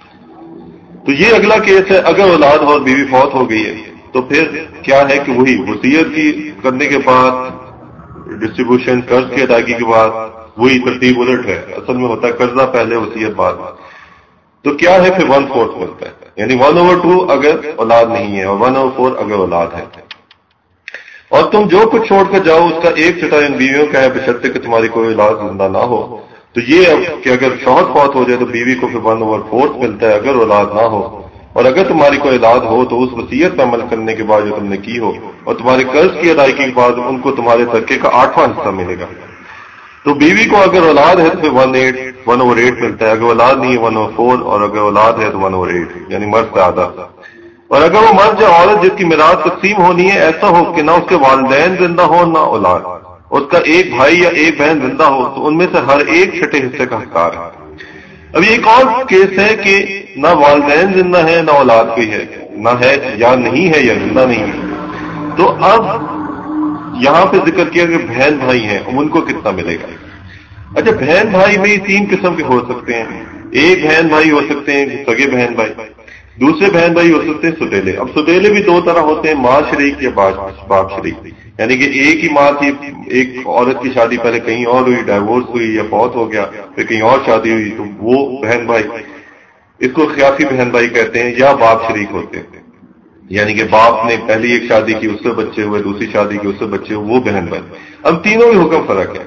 A: تو یہ اگلا کیس ہے، اگر اولاد ہو اور بیوی فوت ہو گئی ہے تو پھر کیا ہے کہ وہی وصیت کی کرنے کے بعد ڈسٹریبیوشن، قرض کی ادائیگی کے بعد وہی ترتیب الٹ ہے. اصل میں ہوتا ہے قرضہ پہلے وصیت بعد. تو کیا ہے پھر ون فورتھ ملتا ہے، یعنی ون اوور ٹو اگر اولاد نہیں ہے اور ون اوور فور اگر اولاد ہے. اور تم جو کچھ چھوڑ کر جاؤ اس کا ایک چھٹا ان بیویوں کا ہے، بشرطے کہ تمہاری کوئی اولاد زندہ نہ ہو. تو یہ کہ اگر شوہر فوت ہو جائے تو بیوی کو پھر ون اوور فورتھ ملتا ہے اگر اولاد نہ ہو. اور اگر تمہاری کوئی اولاد ہو تو اس وصیت پر عمل کرنے کے بعد جو تم نے کی ہو اور تمہارے قرض کی ادائیگی کے بعد ان کو تمہارے ترکے کا آٹھواں حصہ ملے گا. تو بیوی کو اگر اولاد ہے تو پھر one eight one over eight ملتا ہے، اگر اولاد نہیں ہے ون اوور فور، اور اگر اولاد ہے تو ون اوور ایٹ، یعنی مرد سے آدھا. اور اگر وہ مرد یا عورت جس کی میراث تقسیم ہونی ہے ایسا ہو کہ نہ اس کے والدین زندہ ہو نہ اولاد، اس کا ایک بھائی یا ایک بہن زندہ ہو، تو ان میں سے ہر ایک چھٹے حصے کا حقدار ہے. اب ایک اور کیس ہے کہ نہ والدین زندہ ہے نہ اولاد کوئی ہے، نہ ہے یا نہیں ہے یا زندہ نہیں ہے. تو اب یہاں پہ ذکر کیا کہ بہن بھائی ہیں، ان کو کتنا ملے گا. اچھا، بہن بھائی میں تین قسم کے ہو سکتے ہیں. ایک بہن بھائی ہو سکتے ہیں سگے بہن بھائی، دوسرے بہن بھائی ہو سکتے ہیں سدیلے. اب سدیلے بھی دو طرح ہوتے ہیں، ماں شریک یا باپ شریک، یعنی کہ ایک ہی ماں تھی، ایک عورت کی شادی پہلے کہیں اور ہوئی، ڈائیورس ہوئی یا فوت ہو گیا، پھر کہیں اور شادی ہوئی، تو وہ بہن بھائی، اس کو قیاسی بہن بھائی کہتے ہیں. یا باپ شریک ہوتے ہیں، یعنی کہ باپ نے پہلی ایک شادی کی اس سے بچے ہوئے، دوسری شادی کی اس سے بچے ہوئے، وہ بہن بھائی. اب تینوں میں حکم فرق ہے.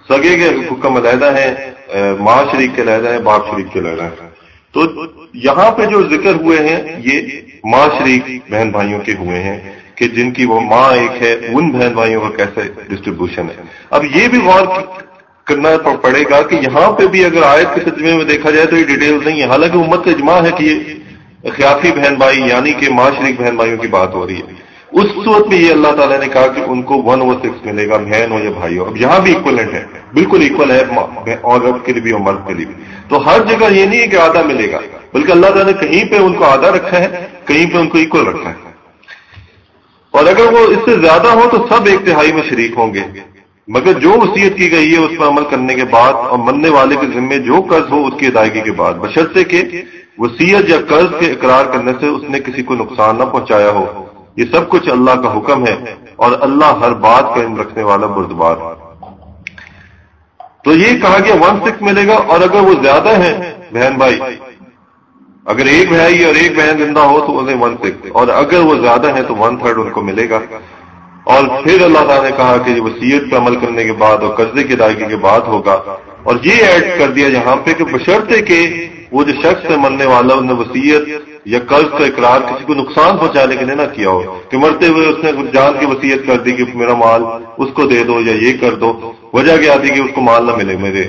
A: سگے کے حکم علیحدہ ہیں، ماں شریک کے علیحدہ ہیں، باپ شریک کے علیحدہ ہیں. تو یہاں پہ جو ذکر ہوئے ہیں یہ ماں شریک بہن بھائیوں کے ہوئے ہیں کہ جن کی وہ ماں ایک ہے، ان بہن بھائیوں کا کیسے ڈسٹریبیوشن ہے. اب یہ بھی غور کرنا پڑے گا کہ یہاں پہ بھی اگر آیت کے ترجمے میں دیکھا جائے تو یہ ڈیٹیل نہیں ہے، حالانکہ امت کا اجماع ہے کہ یہ خیافی بہن بھائی یعنی کہ ماں شریک بہن بھائیوں کی بات ہو رہی ہے. اس صورت میں یہ اللہ تعالیٰ نے کہا کہ ان کو ون اوور سکس ملے گا، بہن ہو یا بھائی ہو. اب یہاں بھی ایکولنٹ ہے، بالکل ایکول ہے، عورت کے لیے بھی اور مرد کے لیے بھی. تو ہر جگہ یہ نہیں ہے کہ آدھا ملے گا، بلکہ اللہ تعالیٰ نے کہیں پہ ان کو آدھا رکھا ہے، کہیں پہ ان کو ایکول رکھا ہے. اور اگر وہ اس سے زیادہ ہو تو سب ایک تہائی میں شریک ہوں گے، مگر جو وصیت کی گئی ہے اس پر عمل کرنے کے بعد اور مننے والے کے ذمے جو قرض ہو اس کی ادائیگی کے بعد، بشرطے کہ وصیت یا قرض کے اقرار کرنے سے اس نے کسی کو نقصان نہ پہنچایا ہو. یہ سب کچھ اللہ کا حکم ہے اور اللہ ہر بات کا علم رکھنے والا بردبار. تو یہ کہا گیا ون سکس ملے گا، اور اگر وہ زیادہ ہیں بہن بھائی، اگر ایک بھائی اور ایک بہن زندہ ہو تو انہیں ون سکس، اور اگر وہ زیادہ ہیں تو ون تھرڈ ان کو ملے گا. اور پھر اللہ تعالیٰ نے کہا کہ یہ وصیت پہ عمل کرنے کے بعد اور قرضے کی ادائیگی کے بعد ہوگا. اور یہ ایڈ کر دیا یہاں پہ کہ بشرطے کہ وہ جو شخص ہے مرنے والا انہوں نے وصیت یا قرض کا اقرار کسی کو نقصان پہنچانے کے لیے نہ کیا ہو، کہ مرتے ہوئے اس نے جان کی وصیت کر دی کہ میرا مال اس کو دے دو یا یہ کر دو. وجہ کیا تھی کہ اس کو مال نہ ملے، میرے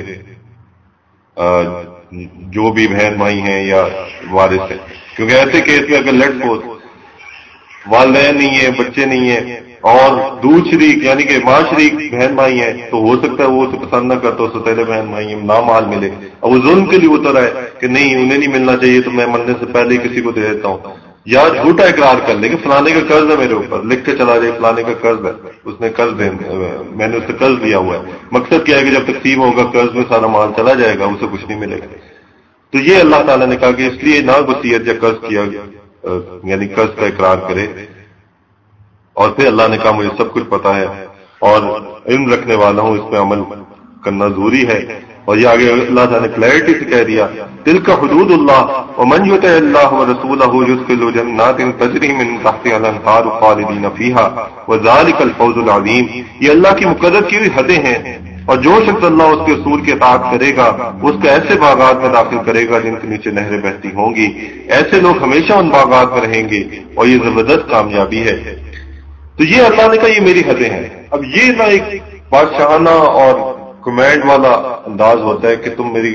A: جو بھی بہن بھائی ہیں یا وارث ہیں. کیونکہ ایسے کیس میں اگر لیٹ سپوز والدین نہیں ہیں، بچے نہیں ہیں اور دودھ شریک یعنی کہ ماں شریک بہن بھائی ہیں، تو ہو سکتا ہے وہ اسے پسند نہ کرتا، اس سے پہلے بہن بھائی ہیں نہ مال ملے، اور وہ ظلم کے لیے اتر آئے کہ نہیں انہیں نہیں ملنا چاہیے تو میں مرنے سے پہلے ہی کسی کو دے دیتا ہوں. یا جھوٹا اقرار کر لے کہ فلانے کا قرض ہے میرے اوپر، لکھ کے چلا جائے فلانے کا قرض ہے، اس نے قرض دے میں نے اس سے قرض لیا ہوا ہے. مقصد کیا ہے کہ جب تقسیم ہوگا قرض میں سارا مال چلا جائے گا، اسے کچھ نہیں ملے گا. تو یہ اللہ تعالیٰ نے کہا کہ اس لیے نہ وصیت یا قرض کیا یعنی قرض کا اقرار کرے. اور پھر اللہ نے کہا مجھے سب کچھ پتا ہے اور علم رکھنے والا ہوں، اس پہ عمل کرنا ضروری ہے. اور یہ آگے اللہ تعالیٰ نے کلیئرٹی سے کہہ دیا تلک حدود اللہ ومن یطع اللہ ورسولہ یدخلہ جنات تجری من تحتها الانہار خالدین فیہا وذلک الفوز العظیم. یہ اللہ کی مقرر کی ہوئی حدیں ہیں، اور جو شخص اللہ اس کے رسول کی اطاعت کرے گا اس کو ایسے باغات میں داخل کرے گا جن کے نیچے نہریں بہتی ہوں گی. ایسے لوگ ہمیشہ ان باغات میں رہیں گے اور یہ زبردست کامیابی ہے. تو یہ اللہ نے کہا یہ میری حدیں ہیں. اب یہ نہ ایک بادشاہانہ اور کمانڈ والا انداز ہوتا ہے کہ تم میری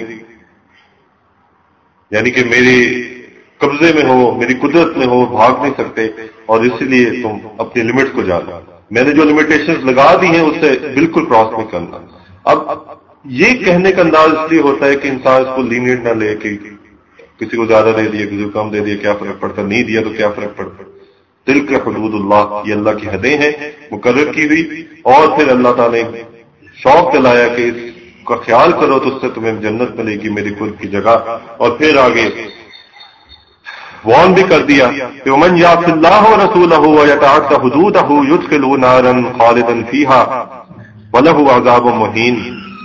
A: یعنی کہ میرے قبضے میں ہو، میری قدرت میں ہو، بھاگ نہیں سکتے اور اسی لیے تم اپنی لمٹس کو جانو. میں نے جو لمیٹیشنز لگا دی ہیں اس سے بالکل کراس نہیں کرنا. اب یہ کہنے کا انداز اس لیے ہوتا ہے کہ انسان اس کو لینیٹ نہ لے کہ کسی کو زیادہ دے دیا کسی کو کم دے دیا کیا فرق پڑتا، نہیں دیا تو کیا فرق پڑتا. تلک حدود اللہ، یہ اللہ کی حدیں ہیں مقرر کی ہوئی. اور پھر اللہ تعالیٰ نے شوق دلایا کہ اس کا خیال کرو تو اس سے تمہیں جنت ملے گی میری خود کی جگہ. اور پھر آگے وارن بھی کر دیا کہ ومن یعص اللہ ورسولہ ویتعد حدودہ یدخلہ نارا خالدا فیہا ولہ عذاب مہین.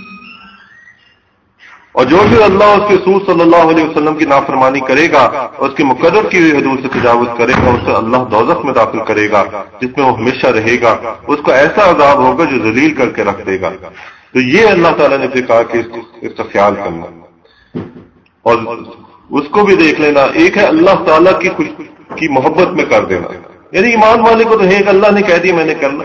A: اور جو بھی اللہ اور اس کے رسول صلی اللہ علیہ وسلم کی نافرمانی کرے گا اور اس کی مقرر کی ہوئی حدود سے تجاوز کرے گا اسے اللہ دوزخ میں داخل کرے گا جس میں وہ ہمیشہ رہے گا. اس کو ایسا عذاب ہوگا جو ذلیل کر کے رکھ دے گا. تو یہ اللہ تعالیٰ نے پھر کہا کہ اس کا خیال کرنا اور اس کو بھی دیکھ لینا. ایک ہے اللہ تعالیٰ کی خوش کی محبت میں کر دینا، یعنی ایمان والے کو تو ہے کہ اللہ نے کہہ دیا میں نے کرنا.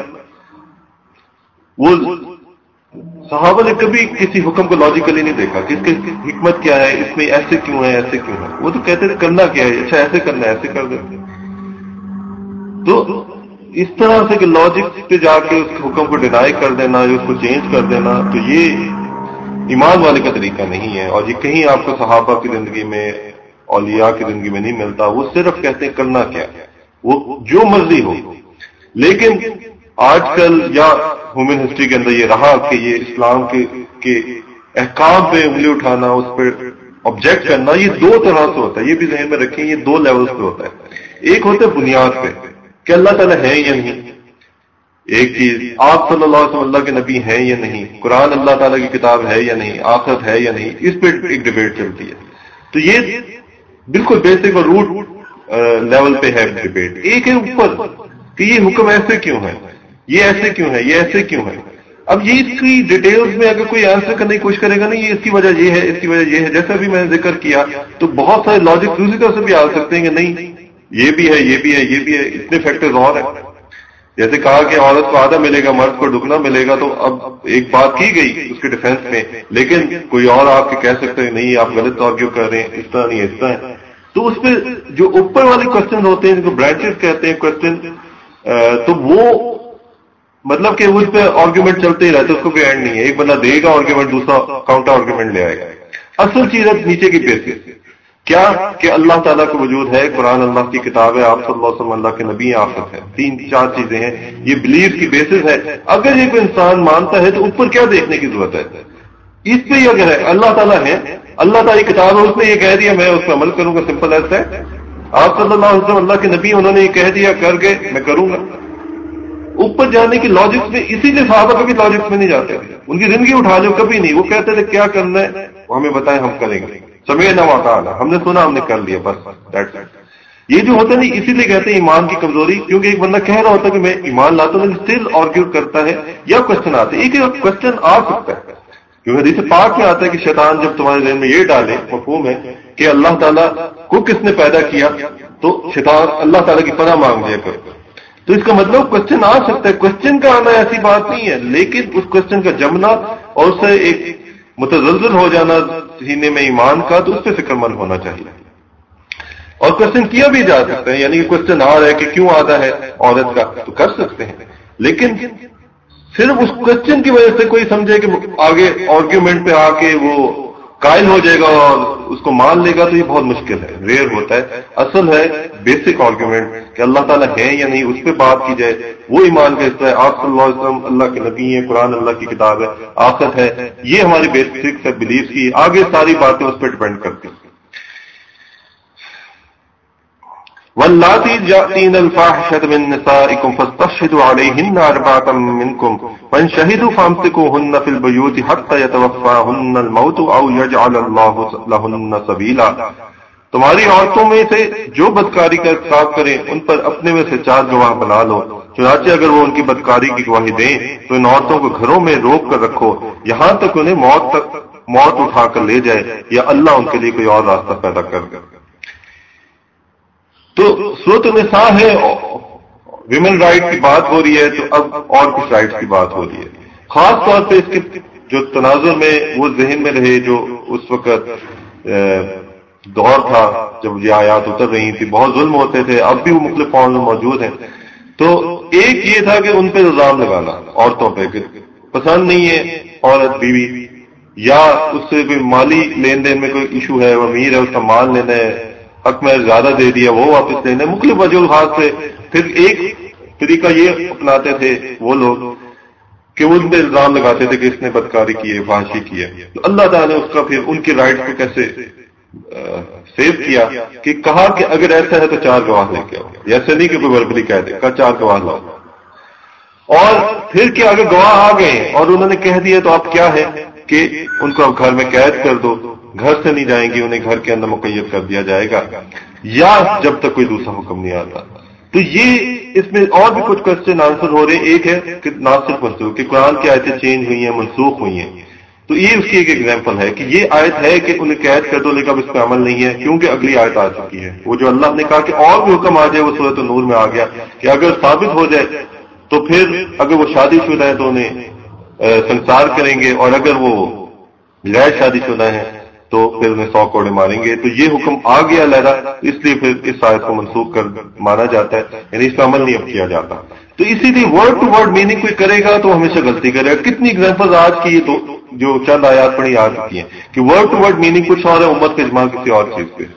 A: وہ صحابہ نے کبھی کسی حکم کو لاجیکلی نہیں دیکھا کہ اس کی حکمت کیا ہے، اس میں ایسے کیوں ہے ایسے کیوں ہے. وہ تو کہتے تھے کرنا کیا ہے، اچھا ایسے کرنا ہے ایسے کر دیتے. تو اس طرح سے کہ لاجک پہ جا کے اس حکم کو ڈینائی کر دینا، اس کو چینج کر دینا، تو یہ ایمان والے کا طریقہ نہیں ہے. اور یہ کہیں آپ کو صحابہ کی زندگی میں اولیاء کی زندگی میں نہیں ملتا. وہ صرف کہتے ہیں کرنا کیا، وہ جو مرضی ہو. لیکن آج کل یا ہیومن ہسٹری کے اندر یہ رہا کہ یہ اسلام کے کے احکام پہ انگلی اٹھانا، اس پہ آبجیکٹ کرنا، یہ دو طرح سے ہوتا ہے. یہ بھی ذہن میں رکھیں، یہ دو لیولز پہ ہوتا ہے. ایک ہوتا ہے بنیاد پہ کہ اللہ تعالیٰ ہے یا نہیں، ایک چیز آپ صلی اللہ علیہ وسلم اللہ کے نبی ہیں یا نہیں، قرآن اللہ تعالیٰ کی کتاب ہے یا نہیں، آخرت ہے یا نہیں، اس پہ ایک ڈبیٹ چلتی ہے. تو یہ بالکل بیسک اور روٹ لیول پہ ہے ڈبیٹ. ایک ہے اوپر کہ یہ حکم ایسے کیوں ہے، یہ ایسے کیوں ہے، یہ ایسے کیوں ہے. اب یہ اس کی ڈیٹیلز میں اگر کوئی آنسر کرنے کی کوشش کرے گا نا یہ اس کی وجہ یہ ہے اس کی وجہ یہ ہے، جیسا بھی میں نے ذکر کیا، تو بہت سارے لاجک دوسری طرف سے بھی آ سکتے ہیں کہ نہیں یہ بھی ہے یہ بھی ہے یہ بھی ہے، اتنے فیکٹرز اور ہیں. جیسے کہا کہ عورت کو آدھا ملے گا مرد کو دگنا ملے گا، تو اب ایک بات کی گئی اس کے ڈیفینس میں، لیکن کوئی اور آپ کے کہہ سکتے ہیں نہیں آپ غلط آرگیو کر رہے ہیں، اس طرح نہیں اس طرح ہے. تو اس پہ جو اوپر والے کوشچن ہوتے ہیں جن کو برانچز کہتے ہیں کوشچن، تو وہ مطلب کہ اس پہ آرگیومنٹ چلتے ہی رہتے، اس کو کوئی اینڈ نہیں ہے. ایک بندہ دے گا آرگیومنٹ، دوسرا کاؤنٹر آرگیومنٹ لے آئے گا. اصل چیز ہے نیچے کی بیسس کیا کہ اللہ تعالیٰ کا وجود ہے، قرآن اللہ کی کتاب ہے، آپ صلی اللہ علیہ وسلم اللہ کے نبی آخرت ہے، تین چار چیزیں ہیں، یہ بلیف کی بیسس ہے. اگر یہ کوئی انسان مانتا ہے تو اوپر کیا دیکھنے کی ضرورت ہے؟ اس پہ ہی اگر ہے اللہ تعالیٰ ہے، اللہ تعالیٰ کی کتاب ہے، اس نے یہ کہہ دیا میں اس پہ عمل کروں گا، سمپل ایسا ہے. آپ صلی اللہ علیہ وسلم اللہ کے نبی، انہوں نے یہ کہہ دیا کر کے میں کروں گا. اوپر جانے کی لاجکس میں، اسی لیے صحابہ کبھی لاجکس میں نہیں جاتے، ان کی زندگی اٹھا لو کبھی نہیں. وہ کہتے تھے کیا کرنا ہے وہ ہمیں بتائیں ہم کریں گے، سمعنا وأطعنا، ہم نے سنا ہم نے کر لیا بس. یہ جو ہوتا نہیں، اسی لیے کہتے ہیں ایمان کی کمزوری، کیونکہ ایک بندہ کہہ رہا ہوتا ہے کہ میں ایمان لاتا ہوں لیکن اسٹل آرگیو کرتا ہے یا کوشچن آتے ہیں. ایک کوشچن آ سکتا ہے کیونکہ حدیث پاک میں آتا ہے کہ شیطان جب تمہارے ذہن میں یہ ڈالے، مفہوم ہے کہ اللہ تعالیٰ کو کس نے پیدا کیا، تو شیطان اللہ تعالیٰ کی پناہ مانگ لیا کر. تو اس کا مطلب کوشچن آ سکتا ہے، کوشچن کا آنا ایسی بات نہیں ہے، لیکن اس کوشچن کا جمنا اور اس سے ایک متزلزل ہو جانا سینے میں ایمان کا، تو اس پہ فکر مند ہونا چاہیے. اور کوشچن کیا بھی جا سکتا ہے، یعنی کہ کوشچن آ رہا ہے کہ کیوں آتا ہے عورت کا، تو کر سکتے ہیں، لیکن صرف اس کوشچن کی وجہ سے کوئی سمجھے کہ آگے آرگیومنٹ پہ آ کے وہ قائل ہو جائے گا اور اس کو مان لے گا، تو یہ بہت مشکل ہے، ریئر ہوتا ہے. اصل ہے بیسک آرگیومنٹ کہ اللہ تعالیٰ ہے یا نہیں، اس پہ بات کی جائے، وہ ایمان کا حصہ ہے. آپ صلی اللہ علیہ وسلم اللہ کے نبی ہیں، قرآن اللہ کی کتاب ہے، آخرت ہے، یہ ہماری بیسک ہے بلیف کی. آگے ساری باتیں اس پہ ڈپینڈ کرتی ہیں. واللاتی یاتین الفاحشۃ من نسائکم فاستشهدوا علیہن اربعۃ منکم فان شہدوا فامسکوہن فی البیوت حتی یتوفاہن الموت او یجعل اللہ لہن سبیلا. تمہاری عورتوں میں سے جو بدکاری کا ارتکاب کریں ان پر اپنے میں سے چار گواہ بنا لو، چنانچہ اگر وہ ان کی بدکاری کی گواہی دیں تو ان عورتوں کو گھروں میں روک کر رکھو یہاں تک انہیں موت تک موت اٹھا کر لے جائے یا اللہ ان کے لیے کوئی اور راستہ پیدا کر دے. تو سورۃ النساء ہے، ویمن رائٹ کی بات ہو رہی ہے، تو اب اور کچھ رائٹس کی بات ہو رہی ہے. خاص طور پہ اس کے جو تناظر میں وہ ذہن میں رہے جو اس وقت دور تھا جب یہ آیات اتر رہی تھی، بہت ظلم ہوتے تھے، اب بھی وہ مختلف فارم میں موجود ہیں. تو ایک یہ تھا کہ ان پہ الزام لگانا عورتوں پہ کہ پسند نہیں ہے عورت بیوی، یا اس سے کوئی مالی لین دین میں کوئی ایشو ہے، وہ امیر ہے اس کا مال لینا ہے، حق میں زیادہ دے دیا وہ واپس لینا ہے، مختلف وجہ الخاص سے. پھر ایک طریقہ یہ اپناتے تھے وہ لوگ کہ وہ ان پہ الزام لگاتے تھے کہ اس نے بدکاری کی ہے، فحاشی کی ہے. تو اللہ تعالیٰ نے اس کا پھر ان کے رائٹ کو کیسے سیو کیا کہ کہا کہ اگر ایسا ہے تو چار گواہ لے کے آؤ، ایسے نہیں کہ کوئی وربلی کہہ دے، کہا چار گواہ لاؤ. اور پھر کیا اگر گواہ آ گئے اور انہوں نے کہہ دیا تو اب کیا ہے کہ ان کو گھر میں قید کر دو، گھر سے نہیں جائیں گی، انہیں گھر کے اندر مقید کر دیا جائے گا یا جب تک کوئی دوسرا حکم نہیں آتا. تو یہ اس میں اور بھی کچھ کوشچن آنسر ہو رہے ہیں. ایک ہے کہ نہ صرف منسوخ کہ قرآن کی آیتیں چینج ہوئی ہیں، منسوخ ہوئی ہیں، تو یہ اس کی ایک ایگزامپل ہے کہ یہ آیت ہے کہ انہیں قید کر دو لیکن اب اس پہ عمل نہیں ہے کیونکہ اگلی آیت آ چکی ہے. وہ جو اللہ نے کہا کہ اور بھی حکم آ جائے، وہ سورۃ النور میں آ گیا کہ اگر ثابت ہو جائے تو پھر اگر وہ شادی شدہ ہے تو انہیں سنسار کریں گے، اور اگر وہ غیر شادی شدہ ہیں تو پھر انہیں سو کوڑے ماریں گے. تو یہ حکم آ گیا علیحدہ، اس لیے پھر اس آیت کو منسوخ کر مانا جاتا ہے، یعنی اس پہ عمل نہیں اب کیا جاتا. تو اسی لیے ورڈ ٹو ورڈ میننگ کوئی کرے گا تو ہمیشہ غلطی کرے گا. کتنی ایگزامپل آج کی یہ تو جو چند آیات پڑھی آ چکی ہیں کہ ورڈ ٹو ورڈ میننگ کچھ اور ہے، امت کا اجماع کسی اور چیز پہ.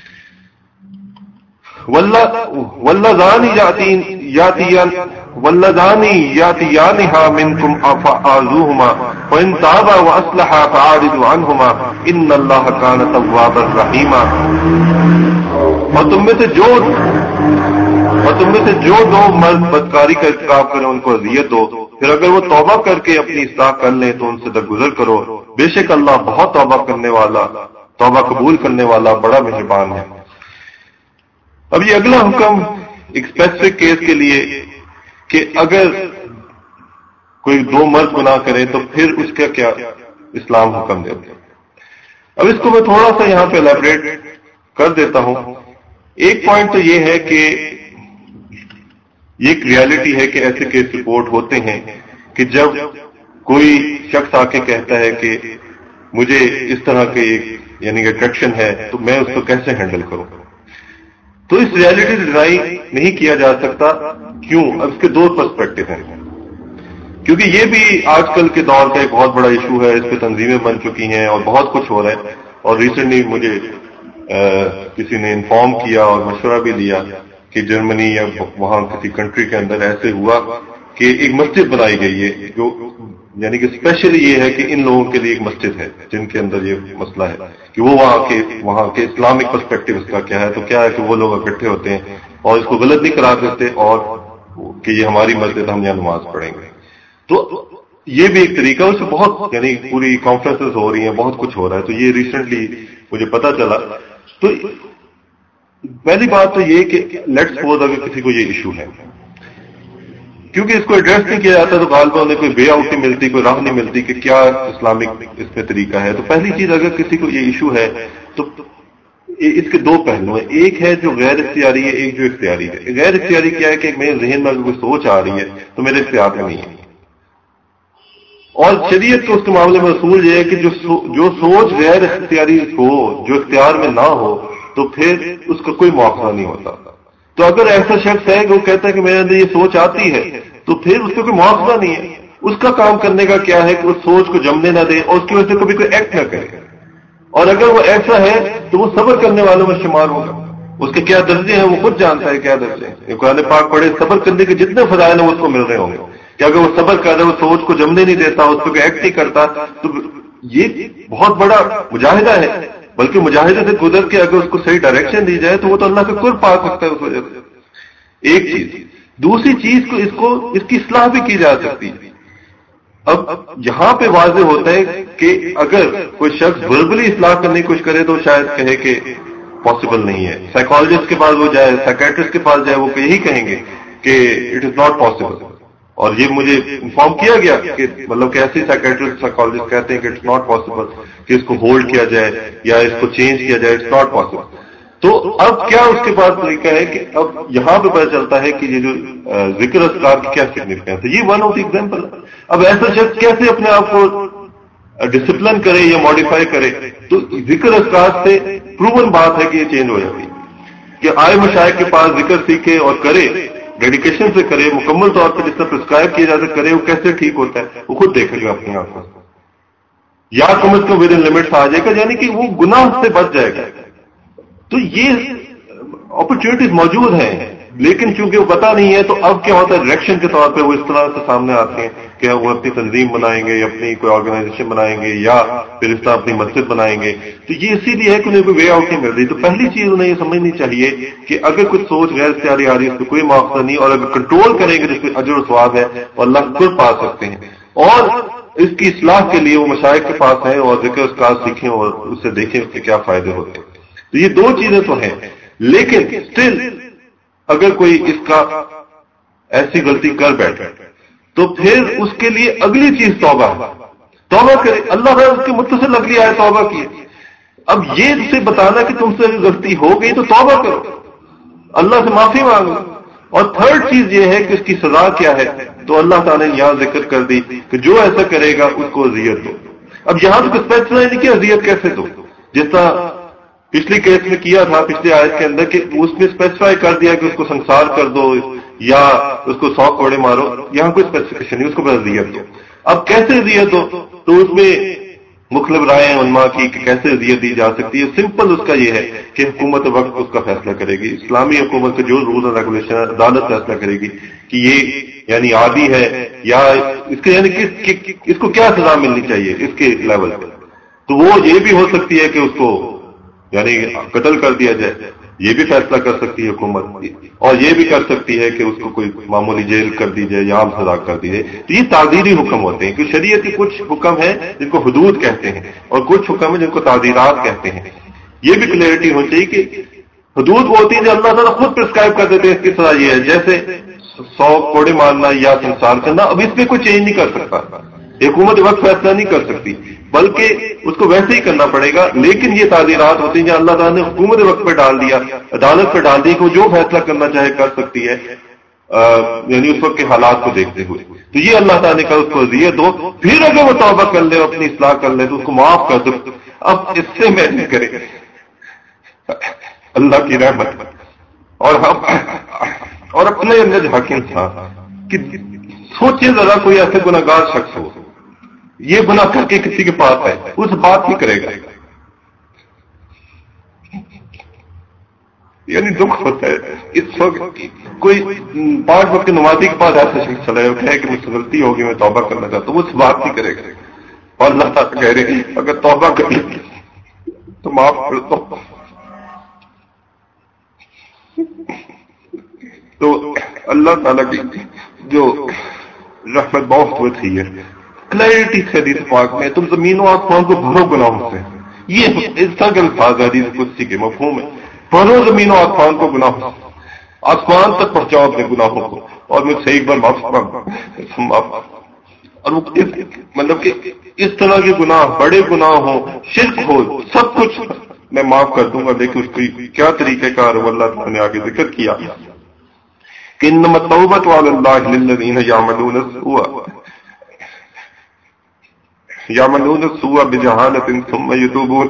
A: واللذان یاتیان واللذان یاتیانها منکم فآذوهما وإن تابا وأصلحا فأعرضوا عنهما إن الله كان توابا رحيما. اور تم میں سے جو اور تم میں سے جو دو مرد بدکاری کا ارتکاب کریں ان کو اذیت دو، پھر اگر وہ توبہ کر کے اپنی اصلاح کر لیں تو ان سے درگزر کرو، بے شک اللہ بہت توبہ کرنے والا، توبہ قبول کرنے والا بڑا مہربان ہے. اب یہ اگلا حکم ایک اسپیسیفک کیس کے لیے کہ اگر کوئی دو مرد گناہ کرے تو پھر اس کا کیا اسلام حکم دیتے ہیں. اب اس کو میں تھوڑا سا یہاں پہ الیبریٹ کر دیتا ہوں. ایک پوائنٹ تو یہ ہے کہ یہ ایک ریالٹی ہے کہ ایسے کیس رپورٹ ہوتے ہیں کہ جب کوئی شخص آ کے کہتا ہے کہ مجھے اس طرح کے ایک یعنی کہ اٹریکشن ہے تو میں اس کو کیسے ہینڈل کروں. تو اس ریالٹی سے ڈرائی نہیں کیا جا سکتا. کیوں؟ اب اس کے دو پرسپیکٹو ہیں، کیونکہ یہ بھی آج کل کے دور کا ایک بہت بڑا ایشو ہے. اس پہ تنظیمیں بن چکی ہیں اور بہت کچھ ہو رہا ہے. اور ریسنٹلی مجھے کسی نے انفارم کیا اور مشورہ بھی دیا کہ جرمنی یا وہاں کسی کنٹری کے اندر ایسے ہوا کہ ایک مسجد بنائی گئی ہے جو یعنی کہ اسپیشلی یہ ہے کہ ان لوگوں کے لیے ایک مسجد ہے جن کے اندر یہ مسئلہ ہے کہ وہ وہاں کے وہاں کے اسلامک پرسپیکٹو اس کا کیا ہے. تو کیا ہے کہ وہ لوگ اکٹھے ہوتے ہیں اور اس کو غلط نہیں قرار دیتے اور کہ یہ ہماری مسجد ہم یہاں نماز پڑھیں گے. تو یہ بھی ایک طریقہ، اس سے بہت یعنی پوری کانفرنسز ہو رہی ہیں، بہت کچھ ہو رہا ہے. تو یہ ریسنٹلی مجھے پتا چلا. تو پہلی بات تو یہ کہ لیٹس سپوز اگر کسی کو یہ ایشو ہے، کیونکہ اس کو ایڈریس نہیں کیا جاتا تو غالباً انہیں کوئی وے آؤٹ نہیں ملتی، کوئی راہ نہیں ملتی کہ کیا اسلامک اس میں طریقہ ہے. تو پہلی چیز اگر کسی کو یہ ایشو ہے تو اس کے دو پہلو ہیں. ایک ہے جو غیر اختیاری ہے، ایک جو اختیاری ہے. غیر اختیاری کیا ہے کہ میرے ذہن میں اگر کوئی سوچ آ رہی ہے تو میرے اختیار میں نہیں ہے. اور شریعت کے اس کے معاملے میں اصول یہ ہے کہ جو جو سوچ غیر اختیاری ہو، جو اختیار میں نہ ہو، تو پھر اس کا کوئی مواخذہ نہیں ہوتا. تو اگر ایسا شخص ہے کہ وہ کہتا ہے کہ میرے اندر یہ سوچ آتی ہے تو پھر اس کا کوئی مواخذہ نہیں ہے. اس کا کام کرنے کا کیا ہے کہ اس سوچ کو جمنے نہ دے اور اس کی وجہ سے کبھی کوئی ایکٹ نہ کرے. اور اگر وہ ایسا ہے تو وہ صبر کرنے والوں میں شمار ہوگا. اس کے کیا درجے ہیں وہ خود جانتا ہے کیا درجے ہیں. قرآن پاک پڑھے صبر کرنے کے جتنے فضائل ہیں وہ اس کو مل رہے ہوں گے کہ اگر وہ صبر کر رہے وہ سوچ کو جمنے نہیں دیتا، اس پہ کوئی ایکٹ نہیں کرتا تو یہ بہت بڑا مجاہدہ ہے. بلکہ مجاہدے سے گزر کے اگر اس کو صحیح ڈائریکشن دی جائے تو وہ تو اللہ کا قرب پا سکتا ہے اس وجہ سے. ایک چیز. دوسری چیز کو اس کو اس کی اصلاح بھی کی جا سکتی ہے. اب یہاں پہ واضح ہوتا ہے کہ اگر کوئی شخص وربلی اصلاح کرنے کی کوشش کرے تو شاید کہے کہ پاسبل نہیں ہے. سائیکالوجسٹ کے پاس وہ جائے، سائیکیٹرسٹ کے پاس جائے، وہ یہی کہیں گے کہ اٹ از ناٹ پاسبل. اور یہ مجھے انفارم کیا گیا کہ مطلب کہ ایسے سائیکیٹرسٹ سائیکالوجسٹ کہتے ہیں کہ اٹس ناٹ پاسبل کہ اس کو ہولڈ کیا جائے یا اس کو چینج کیا جائے. It's not possible. تو اب کیا اس کے پاس طریقہ ہے کہ اب یہاں پہ پتہ چلتا ہے کہ یہ جو ذکر اذکار کی کیا سگنیفیکینس ہے. یہ ون آف دی ایگزامپل. اب ایسا شخص کیسے اپنے آپ کو ڈسپلن کرے یا ماڈیفائی کرے؟ تو ذکر اذکار سے پروون بات ہے کہ یہ چینج ہو جاتی ہے کہ آئے مشائخ کے پاس ذکر سیکھے اور کرے، ڈیڈیکیشن سے کرے، مکمل طور پر جس طرح پرسکرائب کیا جاتا کرے. وہ کیسے ٹھیک ہوتا ہے وہ خود دیکھے گا اپنی آنکھوں سے، یا کم از کم ود ان لمٹس آ جائے گا، یعنی کہ وہ گناہ سے بچ جائے گا. تو یہ اپرچونٹیز موجود ہیں لیکن چونکہ وہ پتا نہیں ہے تو اب کیا ہوتا ہے ریئیکشن کے طور پہ وہ اس طرح سے سامنے آتے ہیں کہ وہ اپنی تنظیم بنائیں گے یا اپنی کوئی آرگنائزیشن بنائیں گے یا پھر اس طرح اپنی مسجد بنائیں گے. تو یہ اسی لیے ہے کہ انہیں کوئی وے آؤٹ نہیں مل رہی. تو پہلی چیز انہیں یہ سمجھنی چاہیے کہ اگر کچھ سوچ غیر اختیاری آ رہی ہے اس پہ کوئی مواخذہ نہیں، اور اگر کنٹرول کریں گے جس پہ اجر و ثواب ہے تو اللہ خود پا سکتے ہیں. اور اس کی اصلاح کے لیے وہ مشائخ کے پاس ہیں اور ذکر اذکار سیکھیں اور اس سے دیکھیں اس کے کیا فائدے ہوتے ہیں. تو یہ دو چیزیں تو ہیں. لیکن اسٹل اگر کوئی اس کا ایسی غلطی کر بیٹھے تو پھر اس کے لیے اگلی چیز توبہ ہے. توبہ کرے. اللہ نے اس کے متصل اگلی آئے توبہ کی. اب یہ اسے بتانا کہ تم سے غلطی ہو گئی تو توبہ کرو، اللہ سے معافی مانگو. اور تھرڈ چیز یہ ہے کہ اس کی سزا کیا ہے. تو اللہ تعالیٰ نے یہاں ذکر کر دی کہ جو ایسا کرے گا اس کو اذیت دو. اب یہاں تو اسپیسیفائی نہیں کہ اذیت کیسے دو، جس طرح پچھلی کیس میں کیا تھا پچھلی آیت کے اندر کہ اس میں اسپیسیفائی کر دیا کہ اس کو سنسار کر دو یا اس کو سو کوڑے مارو. یہاں کوئی اسپیسیفکیشن نہیں، اس کو بس اذیت دو. اب کیسے اذیت دو تو اس میں مختلف رائے علماء کی کہ کیسے اذیت دی جا سکتی ہے. سمپل اس کا یہ ہے کہ حکومت وقت اس کا فیصلہ کرے گی. اسلامی حکومت کے جو رول اینڈ ریگولیشن عدالت فیصلہ کرے گی کہ یہ یعنی عادی ہے یا اس کے یعنی کہ اس کو کیا سزا ملنی چاہیے اس کے لیول پہ. تو وہ یہ بھی ہو سکتی ہے کہ اس کو یعنی قتل کر دیا جائے، یہ بھی فیصلہ کر سکتی ہے حکومت. اور یہ بھی کر سکتی ہے کہ اس کو کوئی معمولی جیل کر دی جائے یا عام سزا کر دی جائے. تو یہ تعزیری حکم ہوتے ہیں کہ شریعت کے کچھ حکم ہیں جن کو حدود کہتے ہیں اور کچھ حکم ہیں جن کو تعزیرات کہتے ہیں. یہ بھی کلیئرٹی ہونی چاہیے کہ حدود وہ ہوتی ہیں جو اللہ تعالیٰ خود پرسکرائب کر دیتے ہیں اس کی سزا یہ ہے. جیسے سو کوڑے مارنا یا سنسار کرنا، اب اس میں کوئی چینج نہیں کر سکتا، حکومت وقت فیصلہ نہیں کر سکتی، بلکہ اس کو ویسے ہی کرنا پڑے گا. لیکن یہ تعزیرات ہوتی ہیں جہاں اللہ تعالیٰ نے حکومت وقت پہ ڈال دیا، عدالت پہ ڈال دی کہ وہ جو فیصلہ کرنا چاہے کر سکتی ہے، یعنی اس وقت کے حالات کو دیکھتے ہوئے. تو یہ اللہ تعالیٰ نے کہا اس کو اذیت دو، پھر اگر وہ توبہ کر لے، اپنی اصلاح کر لے تو اس کو معاف کر دو. اب اس سے میں نہیں کرے اللہ کی رحمت اور ہم اور اپنے اندر حاکم تھا کہ سوچے ذرا کوئی ایسے گناہگار شخص ہو، یہ گناہ کر کے کسی کے پاس ہے، اس بات نہیں کرے گا، یعنی دکھ ہوتا ہے. اس وقت کوئی پانچ وقت نمازی کے پاس ایسا شخص چلا ہے کہ مجھ سے غلطی ہوگی میں توبہ کرنا چاہتا ہوں، وہ اس بات نہیں کرے گا. اور اللہ تعالیٰ کہہ رہے اگر توبہ کر لے تو معاف کر دو. تو اللہ تعالیٰ کی جو رحمت بہت وسیع ہے، کلیئرٹی سے حدیث پاک میں تم زمین و آسمان کو بھرو گناہوں سے، یہ اس طرح کے الفاظ حدیث قدسی کے مفہوم ہے، بھرو زمین و آسمان کو گناہوں سے، آسمان تک پہنچاؤ اپنے گناہوں کو اور مجھ سے ایک بار معاف. اور وہ مطلب کہ اس طرح کے گناہ، بڑے گناہ ہوں، شرک ہو، سب کچھ میں معاف کر دوں گا. لیکن اس کی کیا طریقہ کار ہے وہ اللہ تعالیٰ نے آگے ذکر کیا کہ انما التوبۃ علی اللہ للذین یعملون السوء یعملون السوء بجہالۃ ثم یتوبون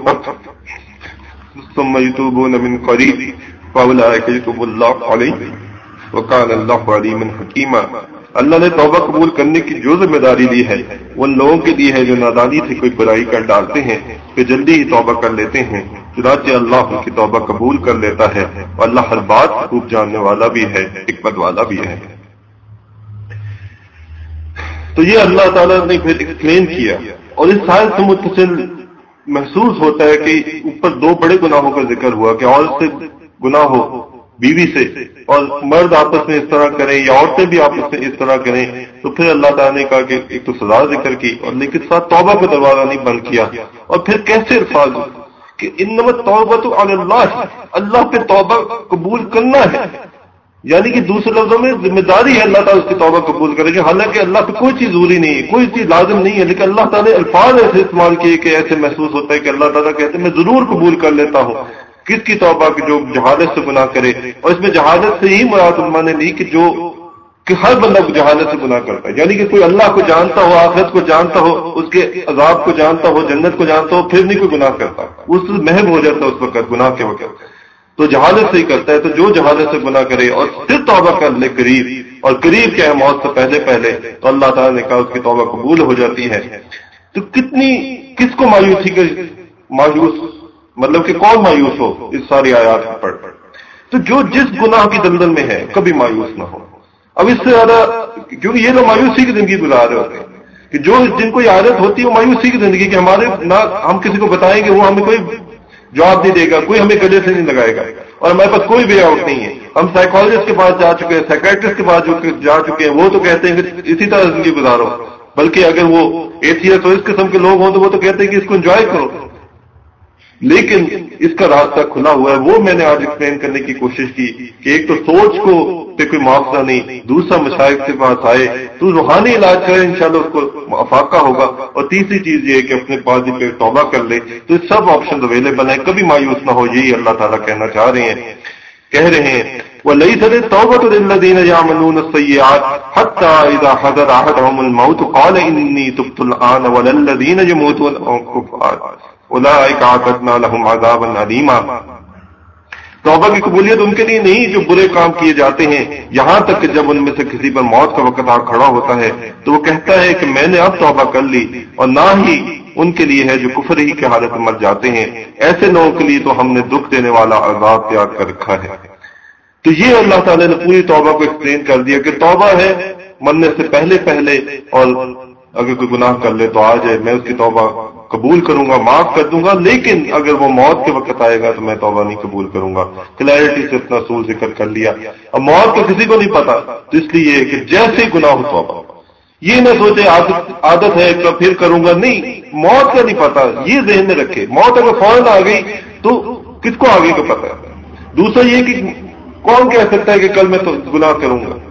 A: ثم یتوبون من قریب فاولئک یتوب اللہ علیہم وکان اللہ علیما حکیما. اللہ نے توبہ قبول کرنے کی جو ذمہ داری لی ہے وہ ان لوگوں کے لیے ہے جو نادانی سے کوئی برائی کر ڈالتے ہیں کہ جلدی ہی توبہ کر لیتے ہیں. چنانچہ اللہ ان کی توبہ قبول کر لیتا ہے اور اللہ ہر بات خوب جاننے والا بھی ہے، حکمت والا بھی ہے. تو یہ اللہ تعالیٰ نے پھر ایکسپلین کیا، اور اس سائل سے متصل محسوس ہوتا ہے کہ اوپر دو بڑے گناہوں کا ذکر ہوا کہ عورت سے گناہ ہو، بیوی سے، اور مرد آپس میں اس طرح کریں یا عورتیں بھی آپس میں اس طرح کریں. تو پھر اللہ تعالیٰ نے کہا کہ ایک تو سزا ذکر کی اور لیکن ساتھ توبہ کا دروازہ نہیں بند کیا. اور پھر کیسے الفاظ کہ انما التوبۃ علی اللہ، اللہ پہ توبہ قبول کرنا ہے، یعنی کہ دوسرے لفظوں میں ذمہ داری ہے اللہ تعالیٰ اس کی توبہ قبول کرے گا. حالانکہ اللہ پہ کوئی چیز ضروری نہیں ہے، کوئی چیز لازم نہیں ہے، لیکن اللہ تعالیٰ نے الفاظ ایسے استعمال کیے کہ ایسے محسوس ہوتا ہے کہ اللہ تعالیٰ کہتے ہیں میں ضرور قبول کر لیتا ہوں. کس کی توبہ کی؟ جو جہالت سے گناہ کرے. اور اس میں جہالت سے ہی مراد علماء نے لی کہ جو کہ ہر بندہ کو جہالت سے گناہ کرتا ہے، یعنی کہ کوئی اللہ کو جانتا ہو، آخرت کو جانتا ہو، اس کے عذاب کو جانتا ہو، جنت کو جانتا ہو، پھر نہیں کوئی گناہ کرتا، اس سے محب ہو جاتا ہے اس وقت گناہ کے وقت. تو جہالت سے ہی کرتا ہے. تو جو جہالت سے گناہ کرے اور پھر توبہ کر لے قریب، اور قریب کیا ہے موت سے پہلے پہلے، تو اللہ تعالیٰ نے کہا اس کی توبہ قبول ہو جاتی ہے. تو کتنی کس کو مایوسی کے مایوس مطلب کہ کون مایوس ہو اس ساری آیات کو پڑھ پڑھ تو جو جس گناہ کی دلدل میں ہے کبھی مایوس نہ ہو. اب اس سے زیادہ کیونکہ یہ لوگ مایوسی کی زندگی گزار رہے ہوتے ہیں کہ جو جن کو یہ عادت ہوتی ہے وہ مایوسی کی زندگی کہ ہمارے نہ ہم کسی کو بتائیں گے وہ ہمیں کوئی جواب نہیں دے گا، کوئی ہمیں گلے سے نہیں لگائے گا، اور ہمارے پاس کوئی وے آؤٹ نہیں ہے. ہم سائیکالوجسٹ کے پاس جا چکے ہیں، سائیکٹرسٹ کے پاس جا چکے ہیں، وہ تو کہتے ہیں کہ اسی طرح زندگی گزارو. بلکہ اگر وہ ایتھیسٹ اور اس قسم کے لوگ ہوں تو وہ تو کہتے ہیں کہ اس کو انجوائے کرو. لیکن اس کا راستہ کھلا ہوا ہے. وہ میں نے آج ایکسپلین کرنے کی کوشش کی کہ ایک تو سوچ کو پہ کوئی معاوضہ نہیں، دوسرا مشائخ کے پاس آئے تو روحانی علاج کرے، انشاءاللہ اس کو افاقہ ہوگا، اور تیسری چیز یہ ہے کہ اپنے قاضی پہ توبہ کر لے. تو سب آپشن اویلیبل ہیں، کبھی مایوس نہ ہو. یہی اللہ تعالیٰ کہنا چاہ رہے ہیں، کہہ رہے ہیں وَلَيْسَتِ التَّوْبَةُ لِلَّذِينَ يَعْمَلُونَ السَّيِّئَاتِ حَتَّى إِذَا حَضَرَ أَحَدَهُمُ الْمَوْتُ قَالَ إِنِّي تُبْتُ الْآنَ وَلَا الَّذِينَ يَمُوتُونَ وَهُمْ كُفَّارٌ اولئک اعتدنا لهم عذابا علیما. توبہ کی قبولیت ان کے لیے نہیں جو برے کام کیے جاتے ہیں، یہاں تک کہ جب ان میں سے کسی پر موت کا وقت آ کھڑا ہوتا ہے تو وہ کہتا ہے کہ میں نے اب توبہ کر لی. اور نہ ہی ان کے لیے ہے جو کفر ہی کی حالت میں مر جاتے ہیں، ایسے لوگوں کے لیے تو ہم نے دکھ دینے والا عذاب تیار کر رکھا ہے. تو یہ اللہ تعالیٰ نے پوری توبہ کو ایکسپلین کر دیا کہ توبہ ہے مرنے سے پہلے پہلے، اور اگر کوئی گناہ کر لے تو آ جائے، میں اس کی توبہ قبول کروں گا، معاف کر دوں گا. لیکن اگر وہ موت کے وقت آئے گا تو میں توبہ نہیں قبول کروں گا. کلیئرٹی سے اپنا اصول ذکر کر لیا. اب موت تو کسی کو نہیں پتا، تو اس لیے کہ جیسے ہی گناہ ہو توبہ. یہ نہ سوچے عادت عادت ہے تو پھر کروں گا، نہیں، موت کا نہیں پتا، یہ ذہن میں رکھے. موت اگر فوراً آ گئی تو کس کو آگے کا پتا ہے. دوسرا یہ کہ کون کہہ سکتا ہے کہ کل میں تو گناہ کروں گا.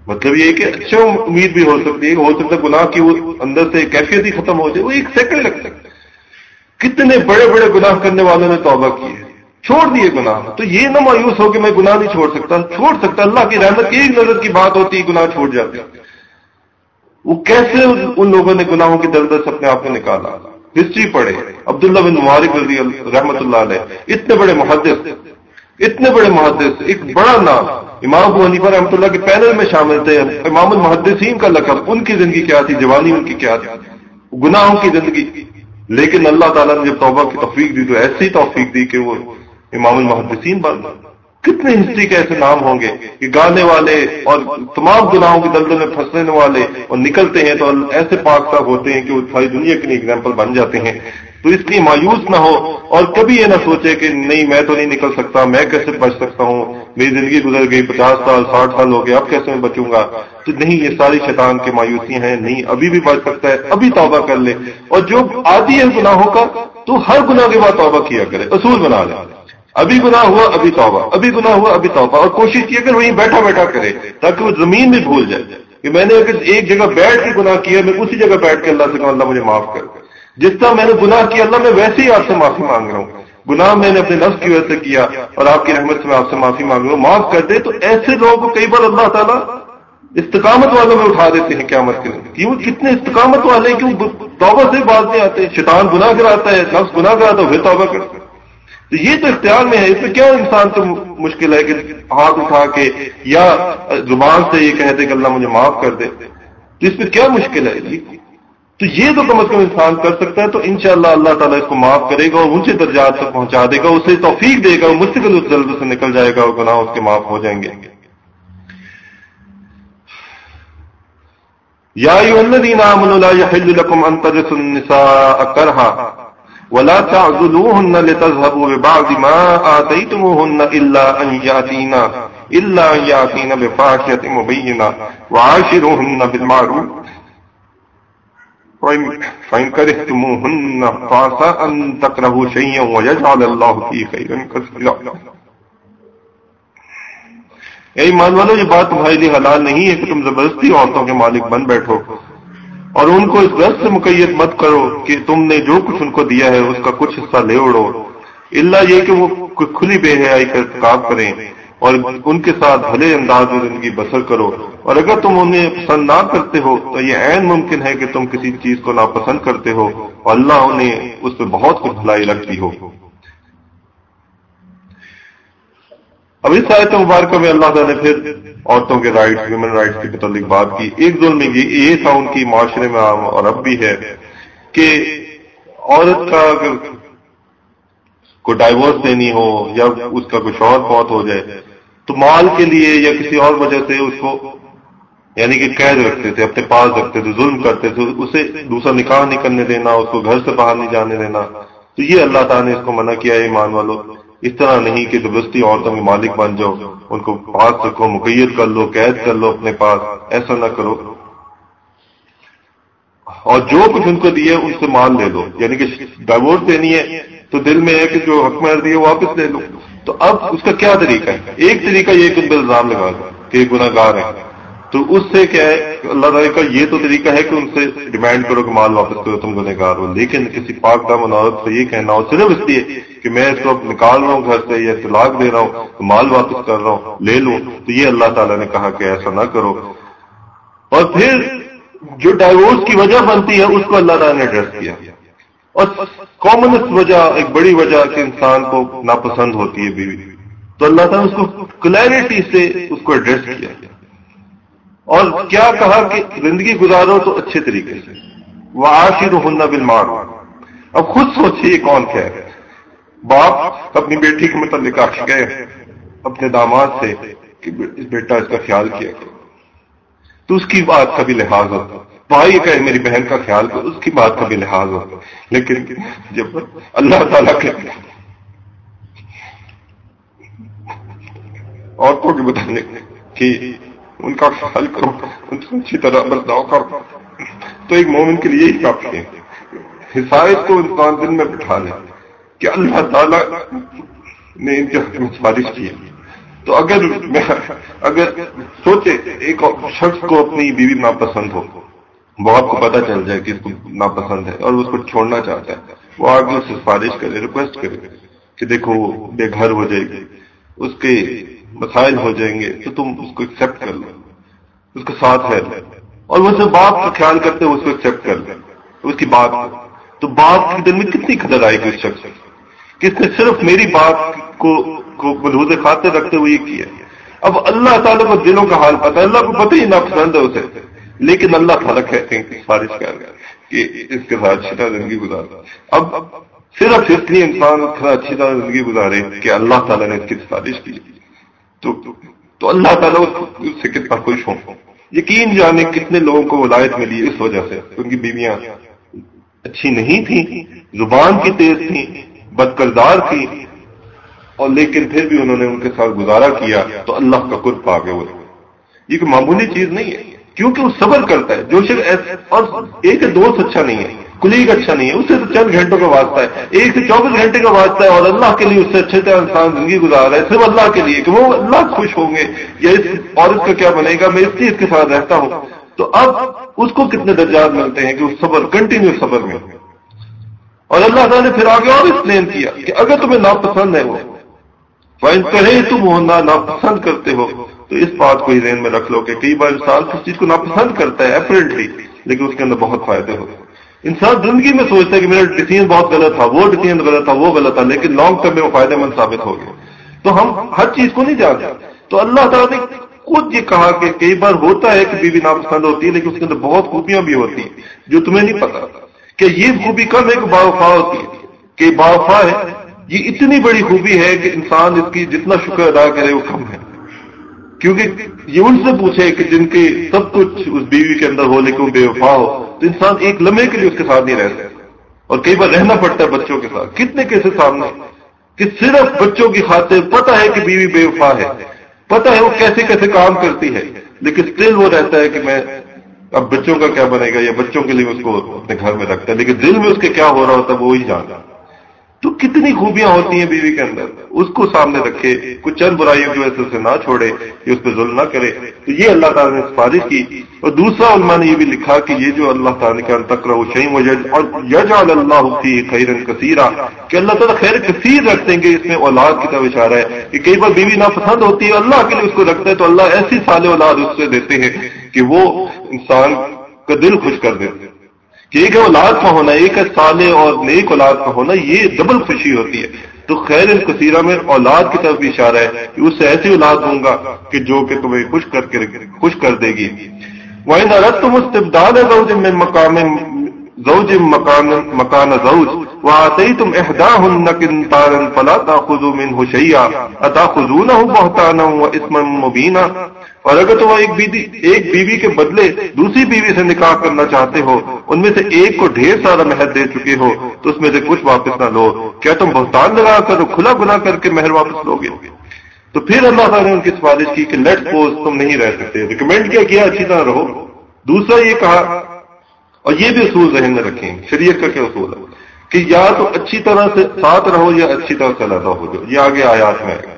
A: مطلب یہ کہ اچھا امید بھی ہو سکتی ہے، ہو سکتا ہے گناہ کی وہ اندر سے کیفیت ہی ختم ہو جائے، وہ ایک سیکنڈ لگ سکتا ہے۔ کتنے بڑے بڑے گناہ کرنے والوں نے توبہ کی ہے، چھوڑ دیے گناہ، تو یہ نہ مایوس ہو کہ میں گناہ نہیں چھوڑ سکتا، چھوڑ سکتا، اللہ کی رحمت کی ایک نظر کی بات ہوتی ہے گناہ چھوڑ جاتے ہیں۔ وہ کیسے ان لوگوں نے گناہوں کی دلدل سے اپنے آپ کو نکالا، ہسٹری پڑھے۔ عبداللہ بن مبارک رضی رحمۃ اللہ علیہ، اتنے بڑے محدث، اتنے بڑے محدث، ایک بڑا نام، امام ابو حنیفہ رحمۃ اللہ کے پینل میں شامل تھے، امام المحدثین کا لقب، ان کی زندگی کیا تھی، جوانی ان کی کیا تھی، گناہوں کی زندگی، لیکن اللہ تعالیٰ نے جب توبہ کی توفیق دی تو ایسی توفیق دی کہ وہ امام المحدثین بن گئے۔ کتنے ہسٹری کے ایسے نام ہوں گے کہ گانے والے اور تمام گناہوں کی دلدل میں پھنسنے والے اور نکلتے ہیں تو ایسے پاک صاحب ہوتے ہیں کہ وہ ساری دنیا کے لیے ایگزامپل بن جاتے ہیں۔ تو اس لیے مایوس نہ ہو اور کبھی یہ نہ سوچے کہ نہیں میں تو نہیں نکل سکتا، میں کیسے بچ سکتا ہوں، میری زندگی گزر گئی، پچاس سال ساٹھ سال ہو گئے، اب کیسے میں بچوں گا۔ تو نہیں، یہ ساری شیطان کی مایوسیاں ہیں، نہیں ابھی بھی بچ سکتا ہے، ابھی توبہ کر لے۔ اور جو عادی ہے گناہوں کا تو ہر گناہ کے بعد توبہ کیا کرے، اصول بنا لے، ابھی گناہ ہوا ابھی توبہ، ابھی گناہ ہوا ابھی توبہ، اور کوشش کیا کر وہیں بیٹھا بیٹھا کرے تاکہ وہ زمین میں بھول جائے کہ میں نے اگر ایک جگہ بیٹھ کے گناہ کیا، میں اسی جگہ بیٹھ کے اللہ سے کہوں اللہ مجھے معاف کر، جس طرح میں نے گناہ کیا اللہ میں ویسے ہی آپ سے معافی مانگ رہا ہوں، گناہ میں نے اپنے نفس کی وجہ سے کیا اور آپ کی رحمت سے میں آپ سے معافی مانگ رہا ہوں، معاف کر دے۔ تو ایسے لوگوں کو کئی بار اللہ تعالیٰ استقامت والوں میں اٹھا دیتے ہیں قیامت کے دن، کہ وہ کتنے استقامت والے ہیں کہ وہ توبہ سے باز نہیں آتے، شیطان گناہ کراتا ہے، نفس گناہ کراتا ہے، پھر توبہ کرتا ہے۔ تو یہ تو اختیار میں ہے، اس میں کیا انسان کو مشکل ہے کہ ہاتھ اٹھا کے یا زبان سے یہ کہہ دے کہ اللہ مجھے معاف کر دے، تو اس میں کیا مشکل ہے؟ تو یہ تو کم از کم انسان کر سکتا ہے، تو انشاءاللہ اللہ تعالیٰ اس کو معاف کرے گا اور اونچے درجات تک پہنچا دے گا، اسے توفیق دے گا، وہ مستقل اس جلد سے نکل جائے گا اور گناہ اس کے معاف ہو جائیں گے۔ یا ایھا الذین آمنوا لا یحل لکم ان ترثوا النساء کرہا ولا تعذلوهن لتذهبوا ببعض ما آتيتموهن إلا أن يأتين إلا أن يأتين بفاحشة مبينة وعاشروهن بالمعروف فإن كرهتموهن فعسى أن تكرهوا شيئا ويجعل الله فيه خيرا كثيرا۔ اے ایمان والو، یہ بات تمہارے لیے حلال نہیں ہے کہ تم زبردستی عورتوں کے مالک بن بیٹھو اور ان کو اس غرض سے مقید مت کرو کہ تم نے جو کچھ ان کو دیا ہے اس کا کچھ حصہ لے اڑو، الا یہ کہ وہ کھلی بے حیائی کا ارتکاب کریں اور ان کے ساتھ بھلے انداز میں زندگی بسر کرو، اور اگر تم انہیں پسند نہ کرتے ہو تو یہ عین ممکن ہے کہ تم کسی چیز کو ناپسند کرتے ہو اور اللہ انہیں اس میں بہت کچھ بھلائی رکھتی ہو۔ اب اس آیت مبارکہ میں اللہ تعالیٰ نے پھر عورتوں کے رائٹس، ویمن رائٹس کے متعلق بات کی۔ ایک ظلم یہ تھا ان کی معاشرے میں عام اور اب بھی ہے کہ عورت کا اگر کوئی ڈائیورس دینی ہو یا اس کا کوئی شوہر فوت ہو جائے تو مال کے لیے یا کسی اور وجہ سے اس کو یعنی کہ قید رکھتے تھے، اپنے پاس رکھتے تھے، ظلم کرتے تھے، اسے دوسرا نکاح نہیں کرنے دینا، اس کو گھر سے باہر نہیں جانے دینا۔ تو یہ اللہ تعالیٰ نے اس کو منع کیا ہے ایمان والو، اس طرح نہیں کہ زبردستی عورتوں کے مالک بن جاؤ، ان کو پاس رکھو، مقید کر لو، قید کر لو اپنے پاس، ایسا نہ کرو۔ اور جو کچھ ان کو دیا ان سے مال لے لو، یعنی کہ ڈائیورس دینی ہے تو دل میں ہے کہ جو حق مہر ہے وہ واپس لے لو۔ تو اب اس کا کیا طریقہ ہے؟ ایک طریقہ یہ کہ ان پہ الزام لگا دو کہ یہ گناہ گار ہیں، تو اس سے کیا ہے اللہ تعالیٰ کا یہ تو طریقہ ہے کہ ان سے ڈیمانڈ کرو کہ مال واپس کرو، تم گنہ گار ہو، لیکن کسی پاک دامن عورت سے یہ کہنا ہو صرف اس لیے کہ میں اس کو نکال رہا ہوں گھر سے یا طلاق دے رہا ہوں تو مال واپس کر رہا ہوں لے لوں، تو یہ اللہ تعالیٰ نے کہا کہ ایسا نہ کرو۔ اور پھر جو ڈائیورس کی وجہ بنتی ہے اس کو اللہ تعالیٰ نے ایڈریس کیا، اور کامنسٹ وجہ، ایک بڑی وجہ کہ انسان کو ناپسند ہوتی ہے بیوی، تو اللہ تعالیٰ نے اس کو کلیئرٹی سے اس کو ایڈریس کیا اور کیا کہا کہ زندگی گزارو تو اچھے طریقے سے، وعاشرہن بالمعروف۔ اب خود سوچئے یہ کون کہہ رہے؟ باپ اپنی بیٹی کے متعلق آخ گئے اپنے داماد سے کہ بیٹا اس کا خیال کیا کرو، تو اس کی بات کا بھی لحاظ ہوتا، بھائی کہے میری بہن کا خیال کرو، اس کی بات کا بھی لحاظ ہوتا، لیکن جب اللہ تعالیٰ کے عورتوں کے متعلق کہ ان کا خیال کرو، ان سے اچھی طرح برتاؤ کرو، تو ایک مومن کے لیے یہی کافی ہے۔ حسایت کو انسان دل میں بٹھا لے کہ اللہ تعالیٰ نے ان کے حق میں سفارش کی ہے تو اگر میں اگر سوچے ایک شخص کو اپنی بیوی ناپسند ہو، وہ آپ کو پتا چل جائے کہ اس کو ناپسند ہے اور اس کو چھوڑنا چاہتا ہے، وہ آگے اس سے سفارش کرے، ریکویسٹ کرے کہ دیکھو بے گھر ہو جائے گی، اس کے مسائل ہو جائیں گے، تو تم اس کو ایکسپٹ کر لو، اس کے ساتھ ہے، اور وہ سے باپ کا خیال کرتے ہوئے اس کو ایکسپٹ کر لیں اس کی بات کو، تو باپ کے دل میں کتنی قدر آئے گی اس شخص کہ اس نے صرف میری بات کو کو ملحوظ خاطر رکھتے ہوئے یہ کیا۔ اب اللہ تعالیٰ کو دلوں کا حال پتا ہے، اللہ کو پتہ ہی ناپسند ہے اسے، لیکن اللہ تعالیٰ کہتے ہیں کہ سفارش کر کہ اس کے ساتھ اچھی طرح زندگی گزارا۔ اب صرف اس لیے انسان اچھی طرح زندگی گزارے کہ اللہ تعالیٰ نے اس کی سفارش کی، تو تو اللہ تعالیٰ اس سے کتنا خوش ہوں۔ یقین جانے کتنے لوگوں کو ولایت ملی اس وجہ سے، ان کی بیویاں اچھی نہیں تھیں، زبان کی تیز تھیں، بد کردار تھی، اور لیکن پھر بھی انہوں نے ان کے ساتھ گزارا کیا تو اللہ کا قرب پا گئے ہوئے۔ یہ کوئی معمولی چیز نہیں ہے، کیونکہ وہ صبر کرتا ہے۔ جو شخص اور ایک دوست اچھا نہیں ہے، کلیگ اچھا نہیں ہے، اس سے تو چند گھنٹوں کا واسطہ ہے، ایک سے چوبیس گھنٹے کا واسطہ ہے، اور اللہ کے لیے اس سے اچھے طرح انسان زندگی گزار رہا ہے صرف اللہ کے لیے کہ وہ اللہ خوش ہوں گے، یا اس عورت کا کیا بنے گا، میں اس لیے اس کے ساتھ رہتا ہوں۔ تو اب اس کو کتنے درجات ملتے ہیں کہ اس صبر، کنٹینیو صبر میں۔ اور اللہ تعالیٰ نے پھر آگے اور ایکسپلین کیا کہ اگر تمہیں ناپسند ہے وہ وَإِن كَرِهْتُمْ ہو نہ ناپسند کرتے ہو، تو اس بات کو ہی ذہن میں رکھ لو کہ کئی بار انسان کس چیز کو ناپسند کرتا ہے اپرینٹلی، لیکن اس کے اندر بہت فائدے ہوتے ہیں۔ انسان زندگی میں سوچتا ہے کہ میرا ڈیسیژن بہت غلط تھا، وہ ڈیسیژن غلط تھا، وہ غلط تھا، لیکن لانگ ٹرم میں وہ فائدہ مند ثابت ہو گیا۔ تو ہم ہر چیز کو نہیں جانتے، تو اللہ تعالیٰ نے خود یہ کہا کہ کئی بار ہوتا ہے کہ بیوی ناپسند ہوتی ہے، لیکن اس کے اندر بہت خوبیاں بھی ہوتی ہیں جو تمہیں نہیں پتا کہ یہ خوبی کم ہے کہ باوفا ہوتی ہے، کہ باوفا ہے، یہ اتنی بڑی خوبی ہے کہ انسان اس کی جتنا شکر ادا کرے وہ کم ہے۔ کیونکہ یہ ان سے پوچھے کہ جن کے سب کچھ اس بیوی کے اندر ہو لیکن بے وفا ہو، تو انسان ایک لمحے کے لیے اس کے ساتھ نہیں رہ سکتا، اور کئی بار رہنا پڑتا ہے بچوں کے ساتھ۔ کتنے کیسے سامنے کہ صرف بچوں کی خاطر پتہ ہے کہ بیوی بے وفا ہے، پتہ ہے وہ کیسے کیسے کام کرتی ہے، لیکن اسٹل وہ رہتا ہے کہ میں اب بچوں کا کیا بنے گا، یا بچوں کے لیے اس کو اپنے گھر میں رکھتا ہے، لیکن دل میں اس کے کیا ہو رہا ہوتا ہے وہ ہی جانتا۔ تو کتنی خوبیاں ہوتی ہیں بیوی کے اندر، اس کو سامنے رکھے، کچھ چند برائیوں کی وجہ سے نہ چھوڑے، کہ اس پہ ظلم نہ کرے۔ تو یہ اللہ تعالیٰ نے سفارش کی۔ اور دوسرا علماء نے یہ بھی لکھا کہ یہ جو اللہ تعالیٰ نے کہا تقرأ شیئا یجعل اللہ فیہ خیرا کثیرا، کہ اللہ تعالیٰ خیر کثیر رکھ دیں گے۔ اس میں اولاد کی طرف اشارہ ہے کہ کئی بار بیوی ناپسند ہوتی ہے، اللہ کے لیے اس کو رکھتا ہے تو اللہ ایسی صالح اولاد اس سے دیتے ہیں کہ وہ انسان کا دل خوش کر دیتے ہیں۔ کہ ایک ہے اولاد کا ہونا، ایک ہے صالح اور نیک اولاد کا ہونا، یہ ڈبل خوشی ہوتی ہے۔ تو خیر کثیرہ میں اولاد کی طرف بھی اشارہ ہے کہ اس سے ایسی اولاد دوں گا کہ جو کہ تمہیں خوش کر کے خوش کر دے گی۔ وَإِنْ أَرَدْتُمُ اسْتِبْدَالَ زَوْجٍ مِّن مَّكَانٍ زوج مکان مکان زوج وآتيتم إحداهن قنطارا فلا تأخذوا منه شيئا أتأخذونه بهتانا وإثما مبينا۔ اور اگر تم ایک بیوی ایک بیوی کے بدلے دوسری بیوی سے نکاح کرنا چاہتے ہو، ان میں سے ایک کو ڈھیر سارا مہر دے چکے ہو، تو اس میں سے کچھ واپس نہ لو۔ کیا تم بہتان لگا کر کھلا گناہ کر کے مہر واپس لو گے؟ تو پھر اللہ تعالیٰ نے ان کی سفارش کی کہ لیٹ سپوز تم نہیں رہ سکتے، ریکمینڈ کیا کیا اچھی طرح رہو۔ دوسرا یہ کہا، اور یہ بھی اصول ذہن میں رکھیں، شریعت کا کیا اصول ہے کہ یا تو اچھی طرح سے ساتھ رہو یا اچھی طرح سے علیحدہ ہو جاؤ۔ یہ آگے آیات میں ہے،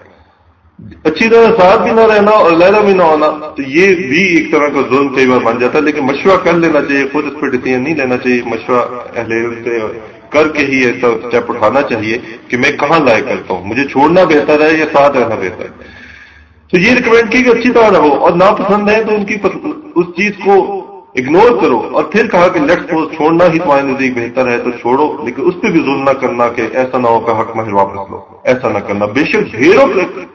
A: اچھی طرح ساتھ بھی نہ رہنا اور علیحدہ بھی نہ ہونا، تو یہ بھی ایک طرح کا ظلم کئی بار بن جاتا ہے۔ لیکن مشورہ کر لینا چاہیے، خود اس پہ ڈیسیژن نہیں لینا چاہیے، مشورہ اہل علم سے کر کے ہی ایسا اسٹیپ اٹھانا چاہیے کہ میں کہاں لائق کرتا ہوں، مجھے چھوڑنا بہتر ہے یا ساتھ رہنا بہتر ہے۔ تو یہ ریکمینڈ کی کہ اچھی طرح رہو، اور ناپسند ہے تو ان کی اس چیز کو اگنور کرو۔ اور پھر کہا کہ لیٹس سپوز چھوڑنا ہی تمہارے نزدیک بہتر ہے تو چھوڑو، لیکن اس پہ بھی ظلم نہ کرنا کہ ایسا نہ ہو کہ حق مہر واپس لو، ایسا نہ کرنا۔ بے شک ڈھیروں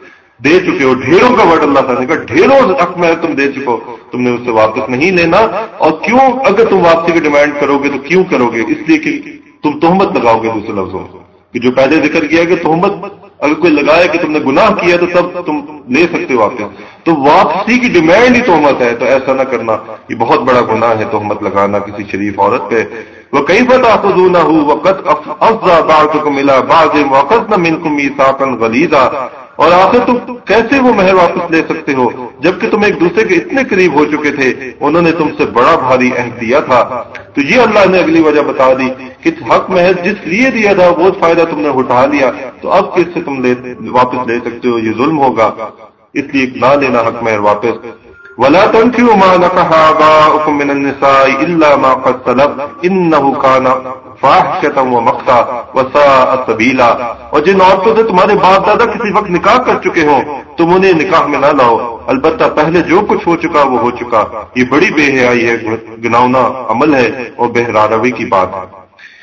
A: دے چکے ہو، ڈھیروں کا ورڈ اللہ تعالیٰ نے کہا ڈھیروں حق مہر تم دے چکو، تم نے اس سے واپس نہیں لینا۔ اور کیوں اگر تم واپسی کی ڈیمانڈ کرو گے تو کیوں کرو گے؟ اس لیے کہ تم تہمت لگاؤ گے دوسرے لفظوں کہ جو پہلے ذکر کیا کہ تہمت اگر کوئی لگائے کہ تم نے گناہ کیا تو تب تم لے سکتے ہو واپس، تو واپسی کی ڈیمانڈ ہی تہمت ہے، تو ایسا نہ کرنا، یہ بہت بڑا گناہ ہے تہمت لگانا کسی شریف عورت پہ۔ وَكَيْفَ تَأْخُذُونَهُ وَقَدْ أَفْضَىٰ بَعْضُكُمْ إِلَىٰ بَعْضٍ وَأَخَذْنَ مِنكُم مِّيثَاقًا غَلِيظًا۔ اور آخر تم کیسے وہ مہر واپس لے سکتے ہو جبکہ تم ایک دوسرے کے اتنے قریب ہو چکے تھے، انہوں نے تم سے بڑا بھاری عہد دیا تھا۔ تو یہ اللہ نے اگلی وجہ بتا دی کہ حق مہر جس لیے دیا تھا وہ فائدہ تم نے اٹھا لیا، تو اب کس سے تم لے واپس لے سکتے ہو؟ یہ ظلم ہوگا۔ اس لیے نہ لینا حق مہر واپس. ولا تنكحوا ما نكح آباؤكم من النساء إلا ما قد سلف إنه كان فاحشة ومقتا وساء سبيلا. اور جن عورتوں سے تمہارے باپ دادا کسی وقت نکاح کر چکے ہوں تم انہیں نکاح میں نہ لاؤ، البتہ پہلے جو کچھ ہو چکا وہ ہو چکا، یہ بڑی بے حیائی ہے، گناؤنا عمل ہے اور بہراروی کی بات ہے.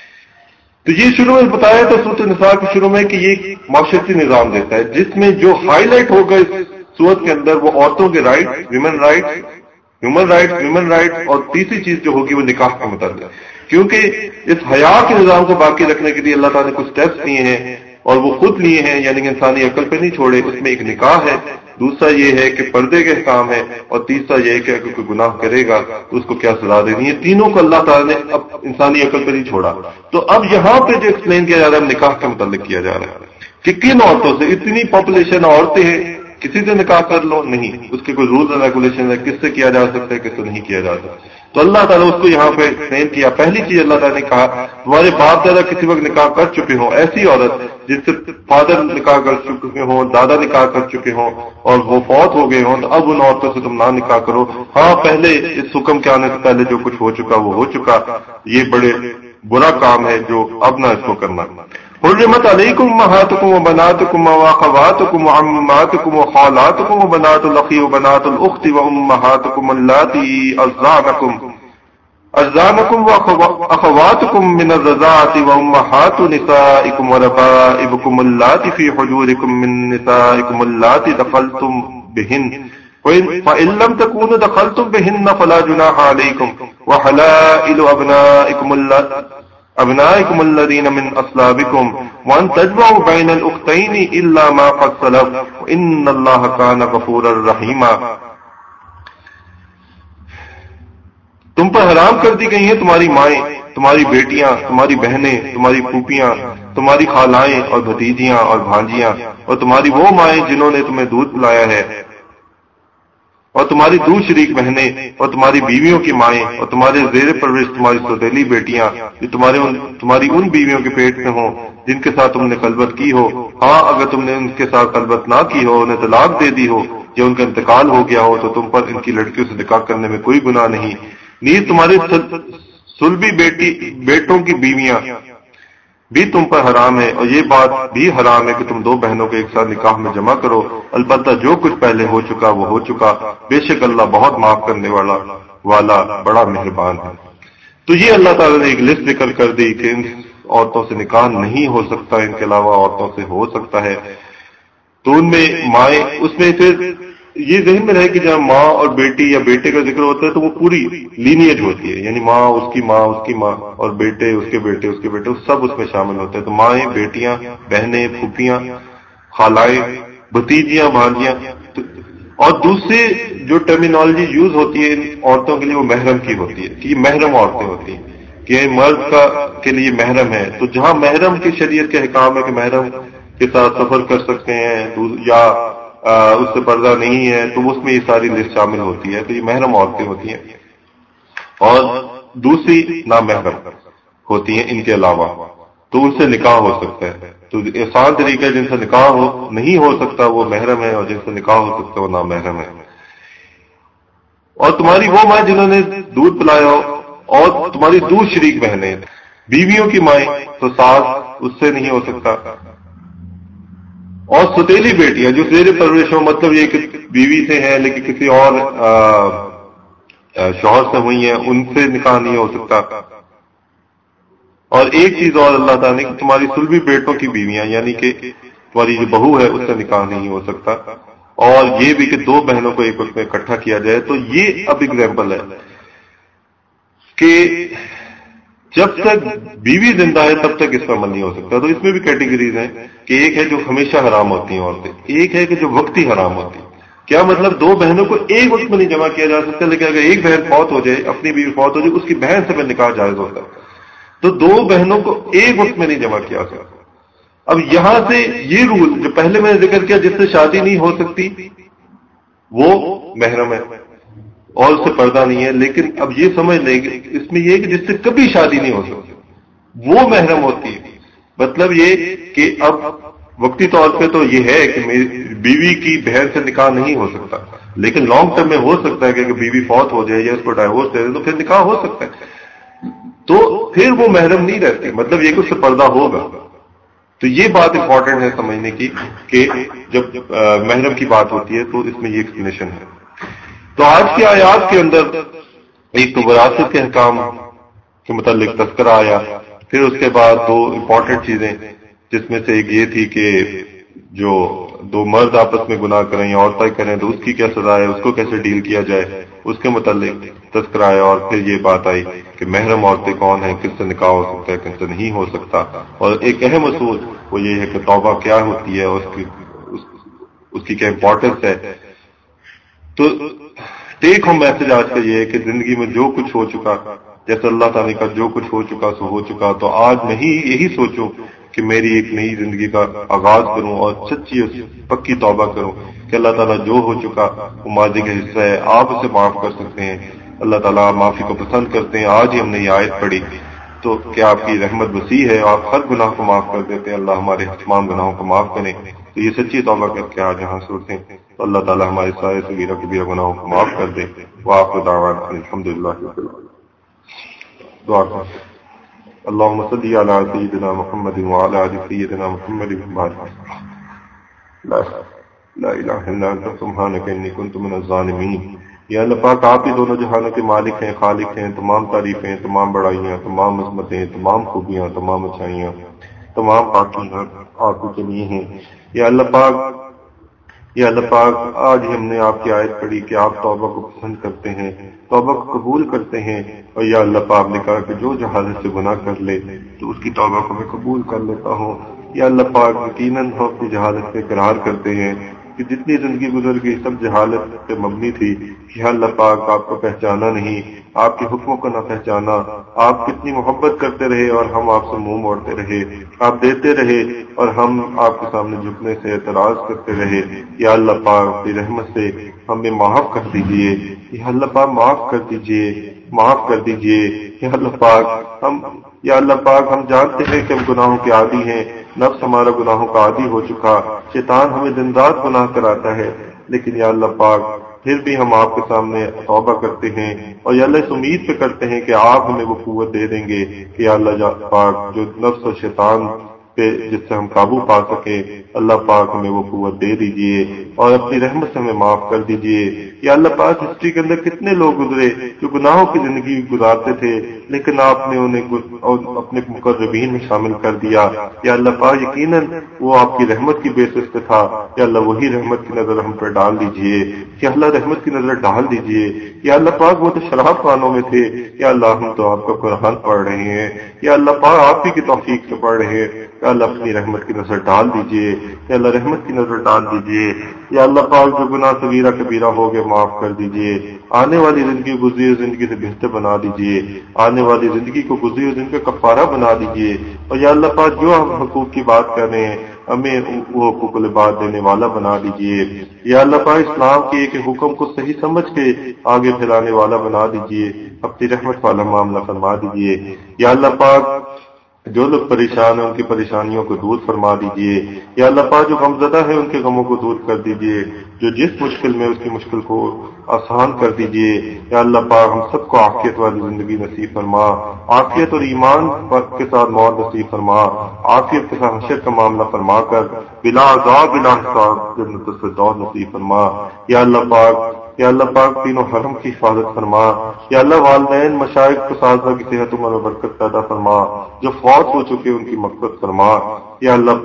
A: تو یہ شروع میں بتایا تھا سورۃ النساء کے شروع میں کہ یہ معاشرتی نظام دیتا ہے جس میں جو ہائی لائٹ ہوگا اس سورت کے اندر وہ عورتوں کے right, women right, human right, women right, اور تیسری چیز جو ہوگی وہ نکاح کے متعلق. کیونکہ اس حیا کے نظام کو باقی رکھنے کے لیے اللہ تعالیٰ نے کچھ اسٹیپس لیے ہیں اور وہ خود لیے ہیں، یعنی کہ انسانی عقل پہ نہیں چھوڑے. اس میں ایک نکاح ہے، دوسرا یہ ہے کہ پردے کے احکام ہے، اور تیسرا یہ ہے کہ اگر کوئی گناہ کرے گا تو اس کو کیا سزا دینی ہے. تینوں کو اللہ تعالیٰ نے اب انسانی عقل پہ نہیں چھوڑا. تو اب یہاں پہ جو ایکسپلین کیا جا رہا ہے نکاح کے متعلق کیا جا رہا ہے کہ کن عورتوں سے، اتنی پاپولیشن عورتیں ہیں، کسی سے نکاح کر لو نہیں، اس کے کوئی رولز اینڈ ریگولیشن ہے، کس سے کیا جا سکتا ہے، کس سے نہیں کیا جا سکتا. تو اللہ تعالیٰ اس کو یہاں پہ ایکسپلین کیا. پہلی چیز اللہ تعالیٰ نے کہا تمہارے باپ دادا کسی وقت نکاح کر چکے ہوں، ایسی عورت جس سے فادر نکاح کر چکے ہوں، دادا نکاح کر چکے ہوں اور وہ فوت ہو گئے ہوں، تو اب ان عورتوں سے تم نہ نکاح کرو. ہاں پہلے اس حکم کے آنے سے پہلے جو کچھ ہو چکا وہ ہو چکا، یہ بڑے برا کام ہے جو اب نہ اس کو کرنا. حرمت علیکم امہاتکم وبناتکم واخواتکم وعماتکم وخالاتکم وبنات الاخ وبنات الاخت وامہاتکم اللاتی ارضعنکم ارضعنکم واخواتکم من الرضاعة وامہات نسائکم وربائبکم اللاتی فی حجورکم من نسائکم اللاتی دخلتم بہن فإن لم تكونوا دخلتم بهن فلا جناح عليكم وحلائل أبنائكم اللاتی أبنائكم الذين من أصلابكم وأن تجمعوا بين الأختين إلا ما قد سلف وإن الله كان غفورا رحيما. تم پر حرام کر دی گئی ہیں تمہاری مائیں، تمہاری بیٹیاں، تمہاری بہنیں، تمہاری پھوپھیاں، تمہاری خالائیں اور بھتیجیاں اور بھانجیاں، اور تمہاری وہ مائیں جنہوں نے تمہیں دودھ پلایا ہے، اور تمہاری دو شریک بہنیں، اور تمہاری بیویوں کی مائیں، اور تمہارے زیر پرورش تمہاری سوتیلی بیٹیاں جو تمہارے ان تمہاری ان بیویوں کے پیٹ میں ہوں جن کے ساتھ تم نے خلوت کی ہو. ہاں اگر تم نے ان کے ساتھ خلوت نہ کی ہو، انہیں طلاق دے دی ہو یا ان کا انتقال ہو گیا ہو تو تم پر ان کی لڑکیوں سے نکاح کرنے میں کوئی گناہ نہیں. نیز تمہارے سلبی بیٹی بیٹوں کی بیویاں بھی تم پر حرام ہے، اور یہ بات بھی حرام ہے کہ تم دو بہنوں کو ایک ساتھ نکاح میں جمع کرو، البتہ جو کچھ پہلے ہو چکا وہ ہو چکا، بے شک اللہ بہت معاف کرنے والا والا بڑا مہربان ہے. تو یہ اللہ تعالیٰ نے ایک لسٹ ذکر کر دی کہ ان عورتوں سے نکاح نہیں ہو سکتا، ان کے علاوہ عورتوں سے ہو سکتا ہے. تو ان میں مائیں، اس میں پھر یہ ذہن میں رہے کہ جہاں ماں اور بیٹی یا بیٹے کا ذکر ہوتا ہے تو وہ پوری لینیج ہوتی ہے، یعنی ماں اس کی ماں اس کی ماں اور بیٹے اس کے بیٹے اس کے بیٹے سب اس میں شامل ہوتے ہیں. تو مائیں، بیٹیاں، بہنیں، پھوپھیاں، خالائیں، بھتیجیاں، بھانجیاں. اور دوسری جو ٹرمینالوجی یوز ہوتی ہے ان عورتوں کے لیے وہ محرم کی ہوتی ہے کہ یہ محرم عورتیں ہوتی ہیں کہ مرد کا کے لیے محرم ہے. تو جہاں محرم کی شریعت کے احکام ہے کہ محرم کے ساتھ سفر کر سکتے ہیں یا اس سے پردہ نہیں ہے تو اس میں یہ ساری لسٹ شامل ہوتی ہے. تو یہ محرم عورتیں ہوتی ہیں اور دوسری نامحرم ہوتی ہیں ان کے علاوہ، تو ان سے نکاح ہو سکتا ہے. تو آسان طریقہ جن سے نکاح ہو نہیں ہو سکتا وہ محرم ہے، اور جن سے نکاح ہو سکتا ہے وہ نامحرم ہے. اور تمہاری وہ مائیں جنہوں نے دودھ پلایا ہو، اور تمہاری دو شریک بہنیں، بیویوں کی مائیں تو ساس اس سے نہیں ہو سکتا، اور ستیلی بیٹیاں جو زیر پرورش ہو، مطلب یہ کہ بیوی سے ہیں لیکن کسی اور شوہر سے ہوئی ہیں، ان سے نکاح نہیں ہو سکتا. اور ایک چیز اور اللہ تعالیٰ نے کہ تمہاری سلبی بیٹوں کی بیویاں، یعنی کہ تمہاری جو بہو ہے اس سے نکاح نہیں ہو سکتا. اور یہ بھی کہ دو بہنوں کو ایک وقت میں اکٹھا کیا جائے. تو یہ اب ایگزامپل ہے کہ جب تک بیوی زندہ ہے تب تک اس کا عمل نہیں ہو سکتا. تو اس میں بھی کیٹیگریز ہیں کہ ایک ہے جو ہمیشہ حرام ہوتی ہیں عورتیں، ایک ہے کہ جو وقتی حرام ہوتی ہیں. کیا مطلب دو بہنوں کو ایک وقت میں نہیں جمع کیا جا سکتا، لیکن اگر ایک بہن فوت ہو جائے، اپنی بیوی فوت ہو جائے، اس کی بہن سے میں نکاح جائز ہوتا ہے. تو دو بہنوں کو ایک وقت میں نہیں جمع کیا سکتا. اب یہاں سے یہ رول جو پہلے میں نے ذکر کیا جس سے شادی نہیں ہو سکتی وہ محرم ہے اور اس سے پردہ نہیں ہے، لیکن اب یہ سمجھ لیں کہ اس میں یہ کہ جس سے کبھی شادی نہیں ہو سکتی وہ محرم ہوتی ہے. مطلب یہ کہ اب وقتی طور پہ تو یہ ہے کہ میری بیوی کی بہن سے نکاح نہیں ہو سکتا، لیکن لانگ ٹرم میں ہو سکتا ہے کہ اگر بیوی فوت ہو جائے یا اس کو ڈائیورس دے دے تو پھر نکاح ہو سکتا ہے، تو پھر وہ محرم نہیں رہتی، مطلب یہ کہ اس سے پردہ ہوگا. تو یہ بات امپورٹنٹ ہے سمجھنے کی کہ جب محرم کی بات ہوتی ہے تو اس میں یہ ایکسپلینیشن ہے. تو آج کی آیات کے اندر ایک تو وراثت کے احکام کے متعلق تذکرہ آیا، پھر اس کے بعد دو امپورٹنٹ چیزیں جس میں سے ایک یہ تھی کہ جو دو مرد آپس میں گناہ کریں یا عورتیں کریں تو اس کی کیا سزا ہے، اس کو کیسے ڈیل کیا جائے، اس کے متعلق تذکرہ آیا. اور پھر یہ بات آئی کہ محرم عورتیں کون ہیں، کس سے نکاح ہو سکتا ہے، کس سے نہیں ہو سکتا، اور ایک اہم اصول وہ یہ ہے کہ توبہ کیا ہوتی ہے اور اس کی اس, اس کی کیا امپورٹنس ہے. تو ٹیک ہوم میسج آج کا یہ ہے کہ زندگی میں جو کچھ ہو چکا، جیسے اللہ تعالیٰ کا جو کچھ ہو چکا سو ہو چکا، تو آج میں ہی یہی سوچوں کہ میری ایک نئی زندگی کا آغاز کروں اور سچی پکی توبہ کروں کہ اللہ تعالیٰ جو ہو چکا وہ ماضی کا حصہ ہے، آپ اسے معاف کر سکتے ہیں. اللہ تعالیٰ معافی کو پسند کرتے ہیں. آج ہی ہم نے یہ آیت پڑھی تو کیا آپ کی رحمت وسیع ہے، آپ ہر گناہ کو معاف کر دیتے ہیں. اللہ ہمارے تمام گناہوں کو معاف کریں. تو یہ سچی توبہ کر کے آج یہاں سے اٹھیں تو اللہ تعالیٰ ہمارے سارے صغیرہ کبیرہ گناہوں کو معاف کر دے. وآخر دعوانا الحمدللہ رب العالمین. دعا کریں. اللهم صل على سيدنا محمد وعلى آل سيدنا محمد وبارك. لا لا الہ الا انت سبحانک انی کنت من الظالمین. یا اللہ پاک آپ ہی دونوں جہانوں کے مالک ہیں، خالق ہیں. تمام تعریفیں، تمام بڑائیاں، تمام عظمتیں، تمام خوبیاں، تمام اچھائیاں، تمام پاکیاں آپ کے لیے ہیں. یا اللہ پاک یا اللہ پاک آج ہم نے آپ کی آیت پڑھی کہ آپ توبہ کو پسند کرتے ہیں، توبہ کو قبول کرتے ہیں. اور یا اللہ پاک نے کہا کہ جو جہالت سے گناہ کر لے تو اس کی توبہ کو میں قبول کر لیتا ہوں. یا اللہ پاک یقیناً ہم اپنی جہالت پہ اقرار کرتے ہیں کہ جتنی زندگی گزر گئی سب جہالت پہ مبنی تھی. کہ اللہ پاک آپ کو پہچانا نہیں، آپ کے حکموں کو نہ پہچانا، آپ کتنی محبت کرتے رہے اور ہم آپ سے منہ موڑتے رہے، آپ دیتے رہے اور ہم آپ کے سامنے جھکنے سے اعتراض کرتے رہے. یا اللہ پاک اپنی رحمت سے ہمیں معاف کر دیجئے. یا اللہ پاک معاف کر دیجئے، معاف کر دیجئے. یا اللہ پاک ہم یا اللہ پاک ہم جانتے ہیں کہ ہم گناہوں کے عادی ہیں، نفس ہمارا گناہوں کا عادی ہو چکا، شیطان ہمیں دن رات گناہ کراتا ہے، لیکن یا اللہ پاک پھر بھی ہم آپ کے سامنے توبہ کرتے ہیں اور یا اللہ اس امید پہ کرتے ہیں کہ آپ ہمیں وہ قوت دے دیں گے کہ یا اللہ پاک جو نفس اور شیطان پہ جس سے ہم قابو پا سکیں، اللہ پاک ہمیں وہ قوت دے دیجئے اور اپنی رحمت سے ہمیں معاف کر دیجئے. یا اللہ پاک ہسٹری کے اندر کتنے لوگ گزرے جو گناہوں کی زندگی گزارتے تھے لیکن آپ نے انہیں اپنے مقربین میں شامل کر دیا. یا اللہ پاک یقیناً وہ آپ کی رحمت کی بیسس پہ تھا. یا اللہ وہی رحمت کی نظر ہم پر ڈال دیجئے. یا اللہ رحمت کی نظر ڈال دیجئے. یا اللہ پاک وہ تو شراب خانوں میں تھے، یا اللہ ہم تو آپ کا قرآن پڑھ رہے ہیں. یا اللہ پاک آپ ہی کی توفیق سے پڑھ رہے ہیں. یا اللہ اپنی رحمت کی نظر ڈال دیجئے. یا اللہ رحمت کی نظر ڈال دیجئے. یا اللہ پاک جو گناہ صغیرہ کبیرہ ہو گئے معاف کر دیجئے. آنے والی زندگی گزری ہوئی زندگی سے بہتر بنا دیجئے. آنے والی زندگی کو گزری ہوئی زندگی کا کفارہ بنا دیجئے. اور یا اللہ پاک جو ہم حقوق کی بات کر رہے ہیں ہمیں وہ حقوق العباد دینے والا بنا دیجئے. یا اللہ پاک اسلام کے ایک حکم کو صحیح سمجھ کے آگے پھیلانے والا بنا دیجئے. اپنی رحمت والا معاملہ فرما دیجئے. یا اللہ پاک جو لوگ پریشان ہیں ان کی پریشانیوں کو دور فرما دیجئے. یا اللہ پاک جو غمزدہ ہے ان کے غموں کو دور کر دیجئے. جو جس مشکل میں اس کی مشکل کو آسان کر دیجئے. یا اللہ پاک ہم سب کو عافیت والی زندگی نصیب فرما، عافیت اور ایمان کے ساتھ موت نصیب فرما، عافیت کے ساتھ حشر کا معاملہ فرما کر بلا عذاب بلا حساب جنت الفردوس نصیب فرما. یا اللہ پاک یا اللہ پاک تینوں حرم کی حفاظت فرما. یا اللہ والدین مشائخ اساتذہ کی صحت عمر و برکت پیدا فرما، جو فوت ہو چکے ان کی مغفرت فرما. یا اللہ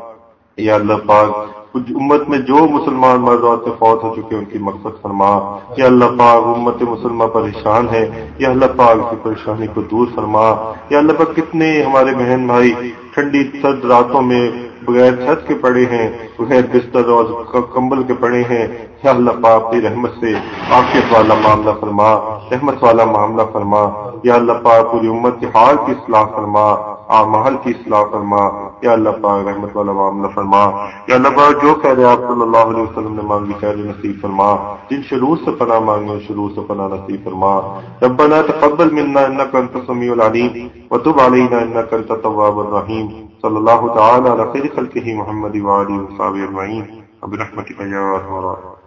A: پاک یا اللہ پاک امت میں جو مسلمان مرد سے فوت ہو چکے ان کی مغفرت فرما. یا اللہ پاک امت مسلمہ پریشان ہے، یا اللہ پاک کی پریشانی کو دور فرما. یا اللہ پاک کتنے ہمارے بہن بھائی ٹھنڈی سرد راتوں میں بغیر چھت کے پڑے ہیں، بغیر بستر اور کمبل کے پڑے ہیں. یا اللہ پاک اپنی رحمت سے عافیت والا معاملہ فرما، رحمت والا معاملہ فرما. یا اللہ پاک پوری امت کے حال کی اصلاح فرما، اعمال کی اصلاح فرما. یا اللہ پاک رحمت والا معاملہ فرما. یا اللہ پاک جو خیر آپ صلی اللہ علیہ وسلم نے مانگی خیر نصیب فرما، جن شرور سے پناہ مانگی ان شرور سے پناہ نصیب فرما. ربنا تقبل منا انك انت السميع العليم وتب علينا انك انت التواب الرحيم. صلی اللہ تعالی علی خیر خلقہ محمد وآلہ وصحبہ اجمعین برحمتک یا ارحم الراحمین.